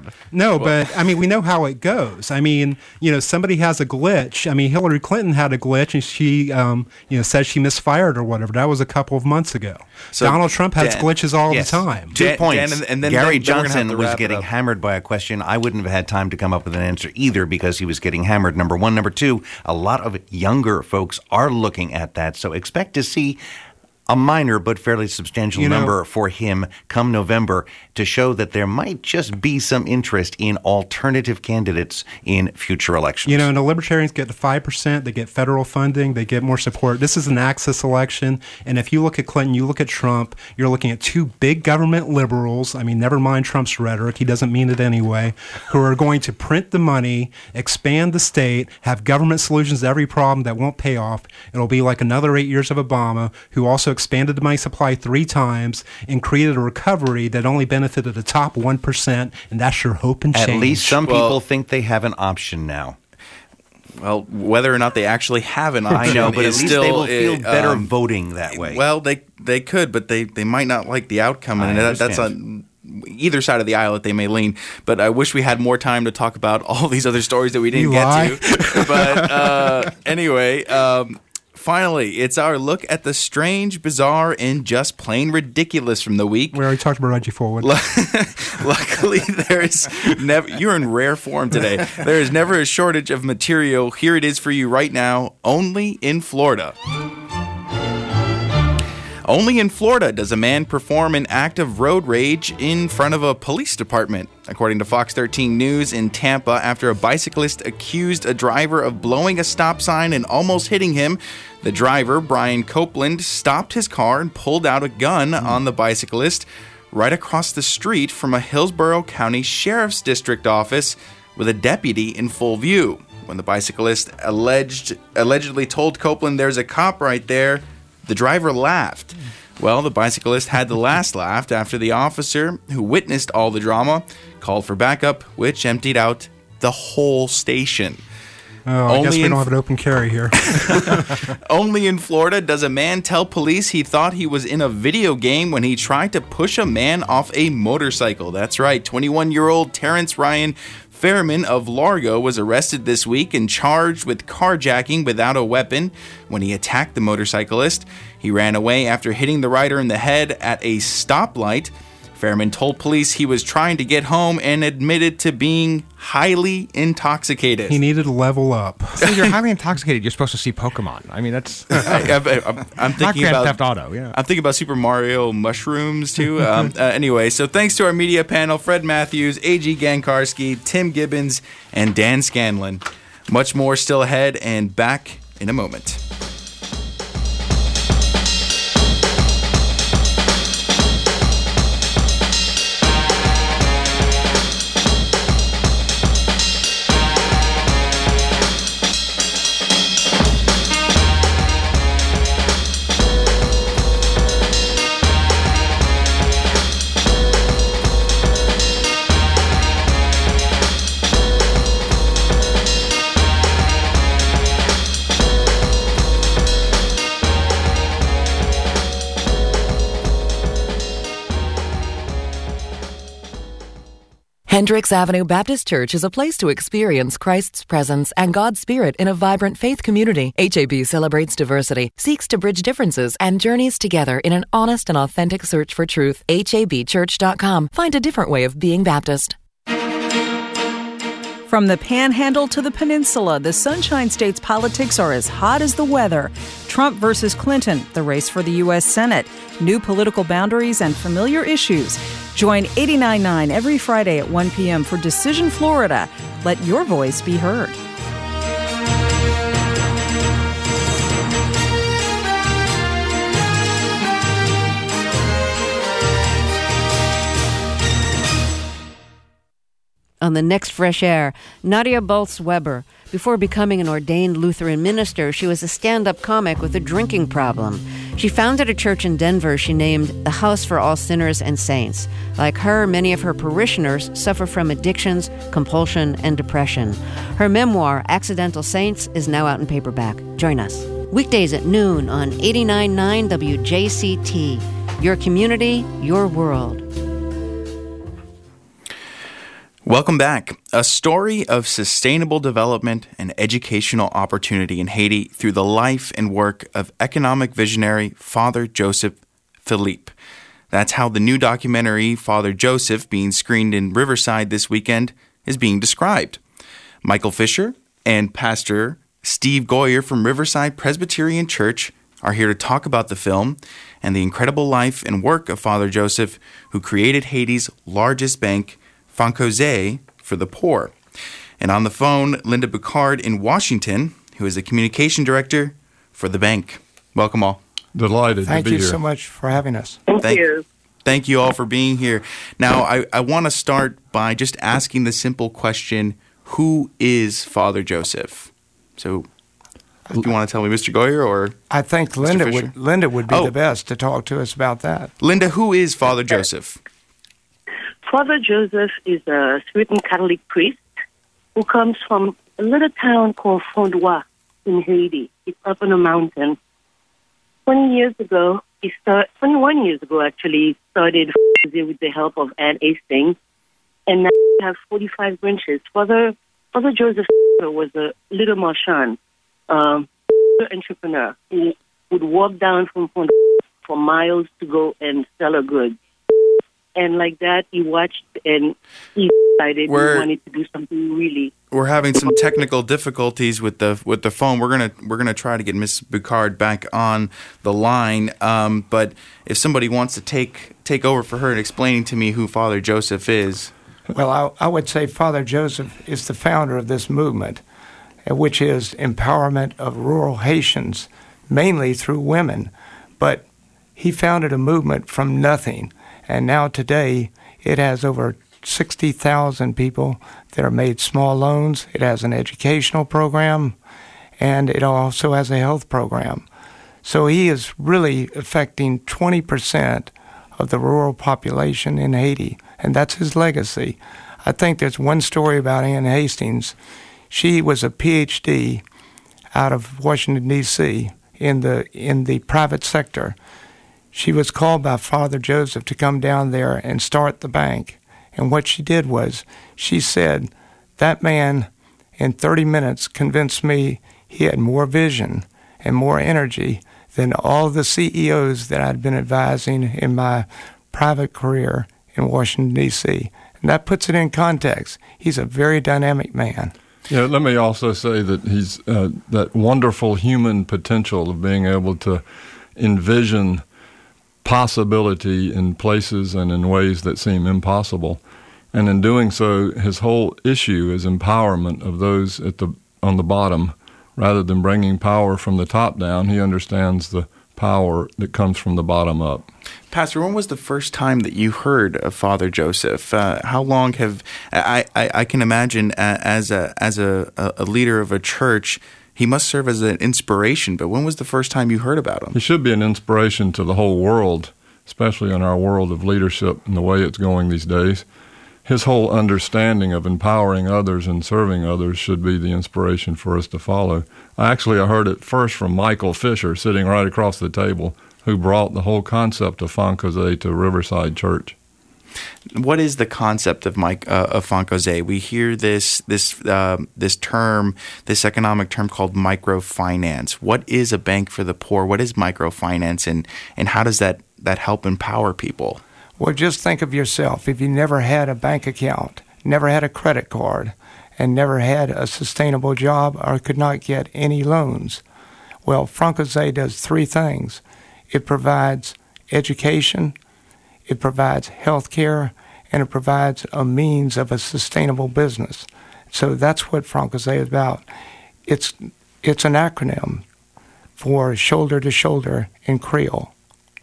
Speaker 4: out.
Speaker 5: No, but I mean, we know how it goes. I mean, you know, somebody has a glitch. I mean, Hillary Clinton had a glitch, and she, um, you know, says she misfired or whatever. That was a couple of months ago.
Speaker 1: So
Speaker 5: Donald Trump has
Speaker 1: Dan,
Speaker 5: glitches all
Speaker 2: yes.
Speaker 5: the time.
Speaker 2: Two
Speaker 1: Dan-
Speaker 2: points.
Speaker 1: Dan, and- and then-
Speaker 2: Gary
Speaker 1: then- then we're gonna have
Speaker 2: Johnson
Speaker 1: to
Speaker 2: was
Speaker 1: wrap it
Speaker 2: getting
Speaker 1: up.
Speaker 2: hammered by a question. I wouldn't have had time to come up with an answer either because he was getting hammered. Number one. Number two, a lot of younger folks are looking at that. So expect to see a minor but fairly substantial
Speaker 5: You know-
Speaker 2: number for him come November to show that there might just be some interest in alternative candidates in future elections.
Speaker 5: You know, and the Libertarians get to five percent. They get federal funding. They get more support. This is an access election. And if you look at Clinton, you look at Trump, you're looking at two big government liberals. I mean, never mind Trump's rhetoric. He doesn't mean it anyway, who are going to print the money, expand the state, have government solutions to every problem that won't pay off. It'll be like another eight years of Obama, who also expanded the money supply three times and created a recovery that only benefited the top one percent. And that's your hope and
Speaker 2: At
Speaker 5: change.
Speaker 2: least some
Speaker 1: Well-
Speaker 2: people think they have an option now.
Speaker 1: Well, whether or not they actually have an option,
Speaker 2: I know, but at
Speaker 1: is
Speaker 2: least
Speaker 1: still,
Speaker 2: they will feel
Speaker 1: uh,
Speaker 2: better
Speaker 1: um,
Speaker 2: voting that way.
Speaker 1: Well, they they could, but they, they might not like the outcome, and
Speaker 2: I
Speaker 1: that, that's
Speaker 2: understand.
Speaker 1: on either side of the aisle that they may lean. But I wish we had more time to talk about all these other stories that we didn't
Speaker 5: You
Speaker 1: get
Speaker 5: lie.
Speaker 1: to. But uh, anyway. Um, Finally, it's our look at the strange, bizarre, and just plain ridiculous from the week.
Speaker 5: We already talked about Reggie Forward.
Speaker 1: Luckily, there's never. You're in rare form today. There is never a shortage of material. Here it is for you right now, only in Florida. Only in Florida does a man perform an act of road rage in front of a police department. According to Fox thirteen News, in Tampa, after a bicyclist accused a driver of blowing a stop sign and almost hitting him, the driver, Brian Copeland, stopped his car and pulled out a gun on the bicyclist right across the street from a Hillsborough County Sheriff's District office with a deputy in full view. When the bicyclist alleged allegedly told Copeland there's a cop right there, the driver laughed. Well, the bicyclist had the last laugh after the officer, who witnessed all the drama, called for backup, which emptied out the whole station.
Speaker 5: Oh, I
Speaker 1: Only
Speaker 5: guess we
Speaker 1: in-
Speaker 5: don't have an open carry here.
Speaker 1: Only in Florida does a man tell police he thought he was in a video game when he tried to push a man off a motorcycle. That's right, twenty-one-year-old Terrence Ryan Fairman of Largo was arrested this week and charged with carjacking without a weapon when he attacked the motorcyclist. He ran away after hitting the rider in the head at a stoplight. Fairman told police he was trying to get home and admitted to being highly intoxicated.
Speaker 5: He needed to level up.
Speaker 4: So you're highly intoxicated. You're supposed to see Pokemon. I mean, that's
Speaker 1: I, I, I'm, I'm
Speaker 4: not
Speaker 1: thinking
Speaker 4: Grand
Speaker 1: about
Speaker 4: Theft Auto. Yeah.
Speaker 1: I'm thinking about Super Mario mushrooms too. Um, uh, anyway, so thanks to our media panel: Fred Matthews, A G Gankarski, Tim Gibbons, and Dan Scanlon. Much more still ahead, and back in a moment.
Speaker 8: Hendricks Avenue Baptist Church is a place to experience Christ's presence and God's Spirit in a vibrant faith community. H A B celebrates diversity, seeks to bridge differences, and journeys together in an honest and authentic search for truth. H A B church dot com. Find a different way of being Baptist.
Speaker 9: From the Panhandle to the Peninsula, the Sunshine State's politics are as hot as the weather. Trump versus Clinton, the race for the U S Senate, new political boundaries and familiar issues. Join eighty-nine point nine every Friday at one p.m. for Decision Florida. Let your voice be heard.
Speaker 10: On the next Fresh Air, Nadia Bolz-Weber. Before becoming an ordained Lutheran minister, she was a stand-up comic with a drinking problem. She founded a church in Denver she named the House for All Sinners and Saints. Like her, many of her parishioners suffer from addictions, compulsion, and depression. Her memoir, Accidental Saints, is now out in paperback. Join us. Weekdays at noon on eighty-nine point nine W J C T. Your community, your world.
Speaker 1: Welcome back. A story of sustainable development and educational opportunity in Haiti through the life and work of economic visionary Father Joseph Philippe. That's how the new documentary, Father Joseph, being screened in Riverside this weekend, is being described. Michael Fisher and Pastor Steve Goyer from Riverside Presbyterian Church are here to talk about the film and the incredible life and work of Father Joseph, who created Haiti's largest bank, Fonkoze, for the poor. And on the phone, Linda Boucard in Washington, who is the communication director for the bank. Welcome all.
Speaker 11: Delighted
Speaker 12: Thank
Speaker 11: to be
Speaker 12: you
Speaker 11: here.
Speaker 12: so much for having us.
Speaker 7: Thank,
Speaker 1: Thank
Speaker 7: you.
Speaker 1: Thank you all for being here. Now, I, I want to start by just asking the simple question, who is Father Joseph? So, if you want to tell me, Mister Goyer, or
Speaker 12: I think
Speaker 1: Mister
Speaker 12: Linda
Speaker 1: Fisher?
Speaker 12: would Linda would be
Speaker 1: Oh.
Speaker 12: the best to talk to us about that.
Speaker 1: Linda, who is Father Joseph?
Speaker 13: Father Joseph is a Puritan Catholic priest who comes from a little town called Fondois in Haiti. It's up on a mountain. Twenty years ago, he start, twenty-one years ago, actually, he started with the help of Anne Hastings, and now we have forty-five branches. Father, Father Joseph was a little marchand, um, entrepreneur who would walk down from Fondois for miles to go and sell a good. And like that, he watched and he decided
Speaker 1: We're-
Speaker 13: he wanted to do something really.
Speaker 1: We're having some technical difficulties with the with the phone. We're gonna we're gonna try to get Miss Boucard back on the line. Um, but if somebody wants to take take over for her and explaining to me who Father Joseph is,
Speaker 12: Well, I, I would say Father Joseph is the founder of this movement, uh, which is empowerment of rural Haitians, mainly through women. But he founded a movement from nothing, and now today it has over sixty thousand people that are made small loans. It has an educational program, and it also has a health program. So he is really affecting twenty percent of the rural population in Haiti, and that's his legacy. I think there's one story about Anne Hastings. She was a P H D out of Washington, D C in the in the private sector. She was called by Father Joseph to come down there and start the bank. And what she did was, she said, that man in thirty minutes convinced me he had more vision and more energy than all the C E Os that I'd been advising in my private career in Washington, D C And that puts it in context. He's a very dynamic man.
Speaker 11: Yeah, let me also say that he's uh, that wonderful human potential of being able to envision possibility in places and in ways that seem impossible. And in doing so, his whole issue is empowerment of those at the on the bottom. Rather than bringing power from the top down, he understands the power that comes from the bottom up.
Speaker 1: Pastor, when was the first time that you heard of Father Joseph? Uh, how long have I, I? I can imagine uh, as a as a, a leader of a church, he must serve as an inspiration. But when was the first time you heard about him?
Speaker 11: He should be an inspiration to the whole world, especially in our world of leadership and the way it's going these days. His whole understanding of empowering others and serving others should be the inspiration for us to follow. Actually, I heard it first from Michael Fisher, sitting right across the table, who brought the whole concept of Fonkoze to Riverside Church.
Speaker 1: What is the concept of Mike uh, of Fonkoze? We hear this this uh, this term, this economic term called microfinance. What is a bank for the poor? What is microfinance, and and how does that that help empower people?
Speaker 12: Well, just think of yourself. If you never had a bank account, never had a credit card, and never had a sustainable job or could not get any loans, well, Fonkoze does three things. It provides education, it provides health care, and it provides a means of a sustainable business. So that's what Fonkoze is about. It's, it's an acronym for shoulder to shoulder in Creole.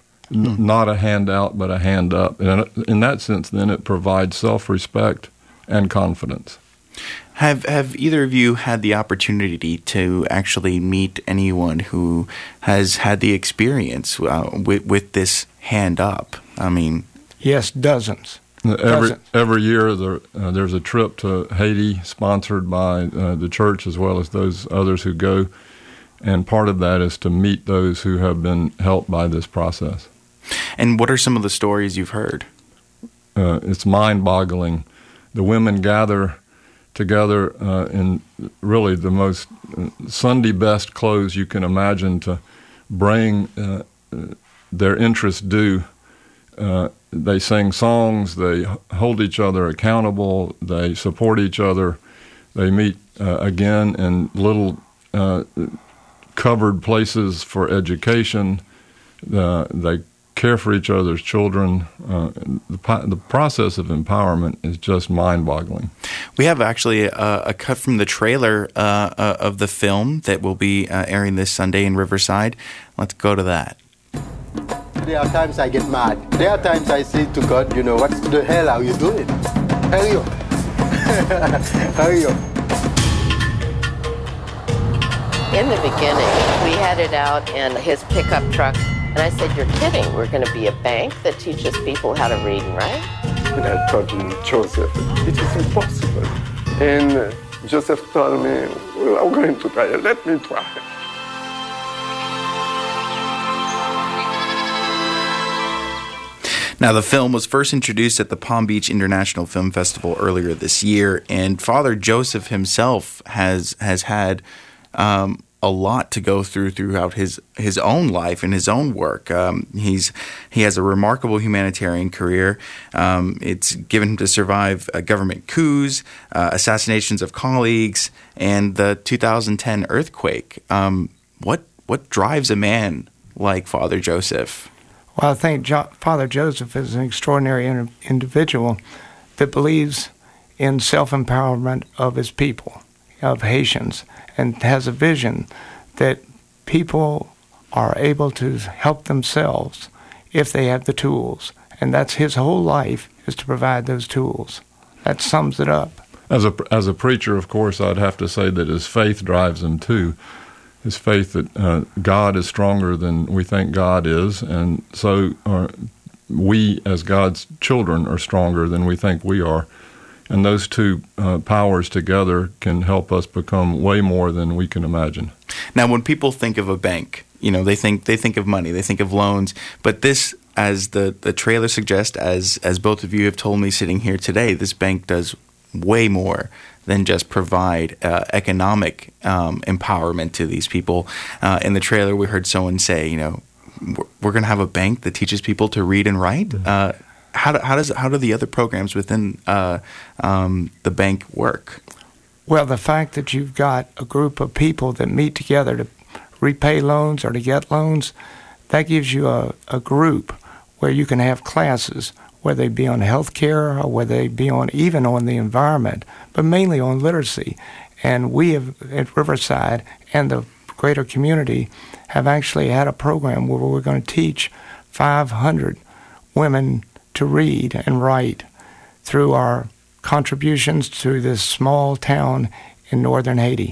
Speaker 11: N- not a handout, but a hand up. And in that sense, then, it provides self-respect and confidence.
Speaker 1: Have have either of you had the opportunity to actually meet anyone who has had the experience uh, with, with this hand up? I mean...
Speaker 12: Yes, dozens.
Speaker 11: Every
Speaker 12: dozens.
Speaker 11: every year there, uh, there's a trip to Haiti sponsored by uh, the church as well as those others who go. And part of that is to meet those who have been helped by this process.
Speaker 1: And what are some of the stories you've heard?
Speaker 11: Uh, it's mind-boggling the women gather together uh, in really the most Sunday best clothes you can imagine to bring uh, their interests due. Uh, they sing songs, they hold each other accountable, they support each other, they meet uh, again in little uh, covered places for education, uh, they care for each other's children. Uh, the, the process of empowerment is just mind-boggling.
Speaker 1: We have actually a, a cut from the trailer uh, uh, of the film that will be uh, airing this Sunday in Riverside. Let's go to that.
Speaker 14: There are times I get mad. There are times I say to God, you know, what the hell are you doing? Hurry up. Hurry up.
Speaker 15: In the beginning, we had it out in his pickup truck. And I said, you're kidding. We're going to be a bank that teaches people how to read and write?
Speaker 16: And I told Joseph, it is impossible. And Joseph told me, well, I'm going to try it. Let me try.
Speaker 1: Now, the film was first introduced at the Palm Beach International Film Festival earlier this year, and Father Joseph himself has has had um, a lot to go through throughout his, his own life and his own work. Um, he's he has a remarkable humanitarian career. Um, it's given him to survive uh, government coups, uh, assassinations of colleagues, and the two thousand ten earthquake. Um, what what drives a man like Father Joseph?
Speaker 12: Well, I think jo- Father Joseph is an extraordinary in- individual that believes in self-empowerment of his people, of Haitians, and has a vision that people are able to help themselves if they have the tools. And that's his whole life, is to provide those tools. That sums it up.
Speaker 11: As a, as a preacher, of course, I'd have to say that his faith drives him too. His faith that uh, God is stronger than we think God is, and so uh, we as God's children are stronger than we think we are. And those two uh, powers together can help us become way more than we can imagine.
Speaker 1: Now, when people think of a bank, you know, they think they think of money, they think of loans, but this, as the, the trailer suggests, as as both of you have told me sitting here today, this bank does way more than just provide uh, economic um, empowerment to these people. Uh, in the trailer, we heard someone say, you know, we're, we're going to have a bank that teaches people to read and write. Uh, how, do, how does how do the other programs within uh, um, the bank work?
Speaker 12: Well, the fact that you've got a group of people that meet together to repay loans or to get loans, that gives you a, a group where you can have classes, whether they be on health care or whether they be on even on the environment, but mainly on literacy. And we have, at Riverside and the greater community, have actually had a program where we're going to teach five hundred women to read and write through our contributions to this small town in northern Haiti.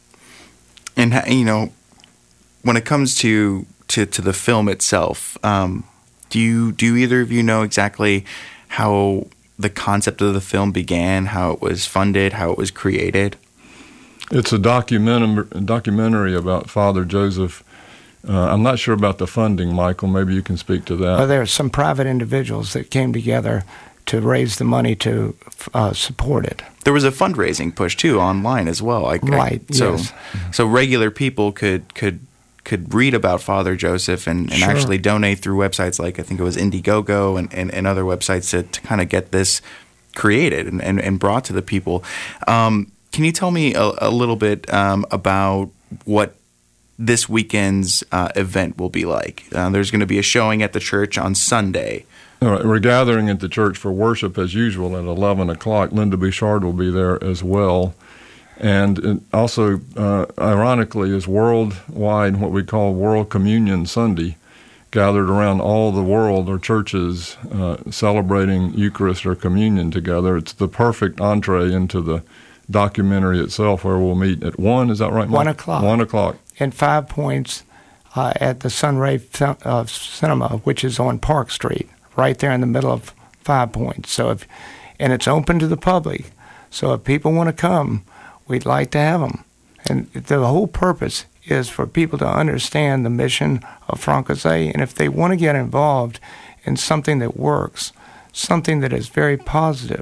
Speaker 1: And, you know, when it comes to, to, to the film itself, um, Do you do either of you know exactly how the concept of the film began, how it was funded, how it was created?
Speaker 11: It's a document- documentary about Father Joseph. Uh, I'm not sure about the funding, Michael. Maybe you can speak to that.
Speaker 12: Well, there are some private individuals that came together to raise the money to uh, support it.
Speaker 1: There was a fundraising push, too, online as well. I,
Speaker 12: right,
Speaker 1: I, so,
Speaker 12: yes.
Speaker 1: So regular people could could could read about Father Joseph and, and
Speaker 12: Sure.
Speaker 1: actually donate through websites like I think it was Indiegogo and, and, and other websites to, to kind of get this created and, and, and brought to the people. Um, can you tell me a, a little bit um, about what this weekend's uh, event will be like? Uh, there's going to be a showing at the church on Sunday.
Speaker 11: All right, we're gathering at the church for worship as usual at eleven o'clock. Linda Bouchard will be there as well. And it also, uh, ironically, is worldwide what we call World Communion Sunday, gathered around all the world or churches uh, celebrating Eucharist or communion together. It's the perfect entree into the documentary itself, where we'll meet at one. Is that right, Mike?
Speaker 12: One o'clock.
Speaker 11: One o'clock.
Speaker 12: In Five Points uh, at the Sunray uh, Cinema, which is on Park Street, right there in the middle of Five Points. So, if, and it's open to the public. So if people want to come, we'd like to have them. And the whole purpose is for people to understand the mission of Francais, and if they want to get involved in something that works, something that is very positive,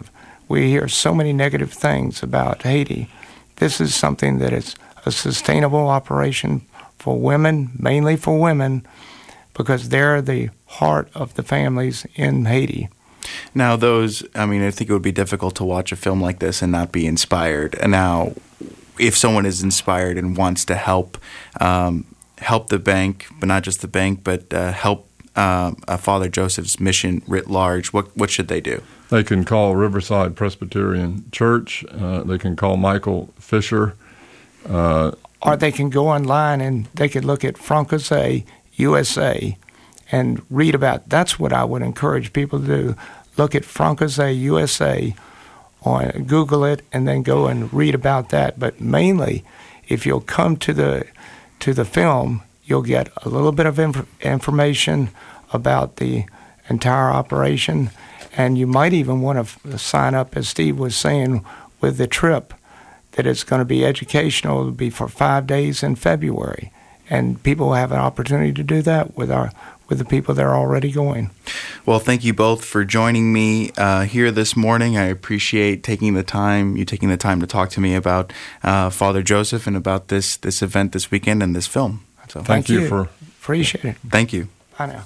Speaker 12: we hear so many negative things about Haiti. This is something that is a sustainable operation for women, mainly for women, because they're the heart of the families in Haiti.
Speaker 1: Now, those, I mean, I think it would be difficult to watch a film like this and not be inspired. And now, if someone is inspired and wants to help um, help the bank, but not just the bank, but uh, help uh, uh, Father Joseph's mission writ large, what what should they do?
Speaker 11: They can call Riverside Presbyterian Church. Uh, they can call Michael Fisher. Uh,
Speaker 12: or they can go online and they could look at Francais U S A and read about. That's what I would encourage people to do. Look at Francais U S A, on Google it, and then go and read about that. But mainly, if you'll come to the to the film, you'll get a little bit of inf- information about the entire operation, and you might even want to f- sign up, as Steve was saying, with the trip, that it's going to be educational. It'll be for five days in February, and people will have an opportunity to do that with our with the people that are already going.
Speaker 1: Well, thank you both for joining me uh, here this morning. I appreciate taking the time, you taking the time to talk to me about uh, Father Joseph and about this this event this weekend and this film. So,
Speaker 11: thank,
Speaker 12: thank
Speaker 11: you
Speaker 12: you
Speaker 11: for
Speaker 12: appreciate it.
Speaker 1: Thank you.
Speaker 12: Bye now.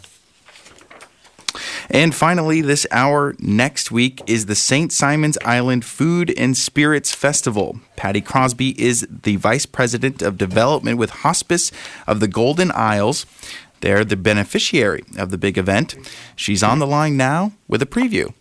Speaker 1: And finally, this hour next week is the Saint Simon's Island Food and Spirits Festival. Patty Crosby is the Vice President of Development with Hospice of the Golden Isles. They're the beneficiary of the big event. She's on the line now with a preview.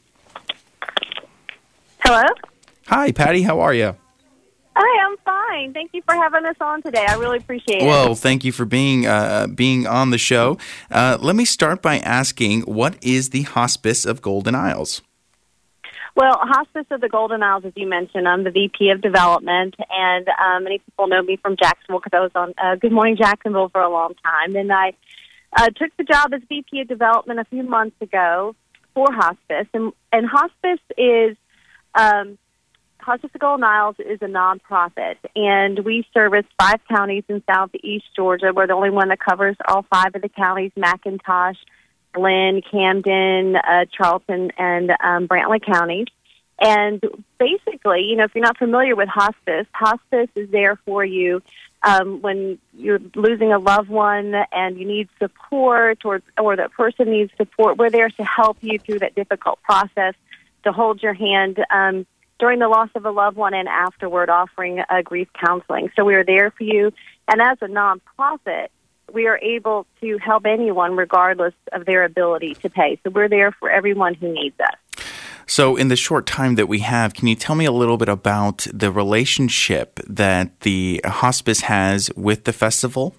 Speaker 17: Hello?
Speaker 1: Hi, Patty. How are you?
Speaker 17: Hi, I'm fine. Thank you for having us on today. I really appreciate it.
Speaker 1: Well, thank you for being uh, being on the show. Uh, let me start by asking, what is the Hospice of Golden Isles?
Speaker 17: Well, Hospice of the Golden Isles, as you mentioned, I'm the V P of Development, and um, many people know me from Jacksonville because I was on uh, Good Morning Jacksonville for a long time. And I uh, took the job as V P of Development a few months ago for Hospice. And, and Hospice is... Um, Hospice of Golden Isles is a nonprofit, and we service five counties in southeast Georgia. We're the only one that covers all five of the counties: McIntosh, Glenn, Camden, uh, Charlton, and um, Brantley counties. And basically, you know, if you're not familiar with hospice, hospice is there for you um, when you're losing a loved one and you need support, or or that person needs support. We're there to help you through that difficult process, to hold your hand um, during the loss of a loved one and afterward, offering uh, grief counseling. So we are there for you. And as a nonprofit, we are able to help anyone regardless of their ability to pay. So we're there for everyone who needs us.
Speaker 1: So in the short time that we have, can you tell me a little bit about the relationship that the hospice has with the festival?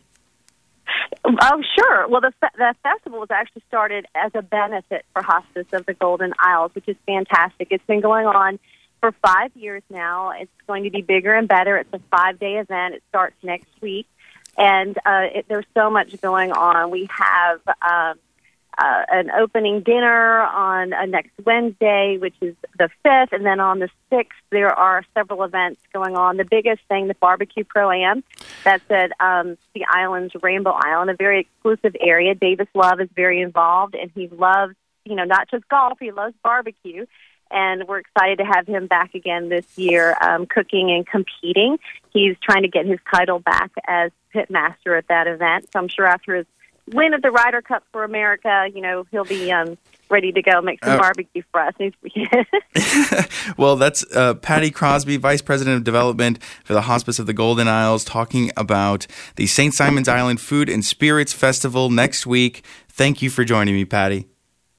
Speaker 17: Oh, sure. Well, the, fe- the festival was actually started as a benefit for Hospice of the Golden Isles, which is fantastic. It's been going on for five years now. It's going to be bigger and better. It's a five-day event. It starts next week, and uh, it, there's so much going on. We have um, uh, an opening dinner on uh, next Wednesday, which is the fifth, and then on the sixth, there are several events going on. The biggest thing, the Barbecue Pro-Am, that's at um, the island's Rainbow Island, a very exclusive area. Davis Love is very involved, and he loves, you know, not just golf, he loves barbecue. And we're excited to have him back again this year, um, cooking and competing. He's trying to get his title back as pit master at that event. So I'm sure after his win at the Ryder Cup for America, you know, he'll be um, ready to go make some uh, barbecue for us.
Speaker 1: Well, that's uh, Patty Crosby, Vice President of Development for the Hospice of the Golden Isles, talking about the Saint Simon's Island Food and Spirits Festival next week. Thank you for joining me, Patty.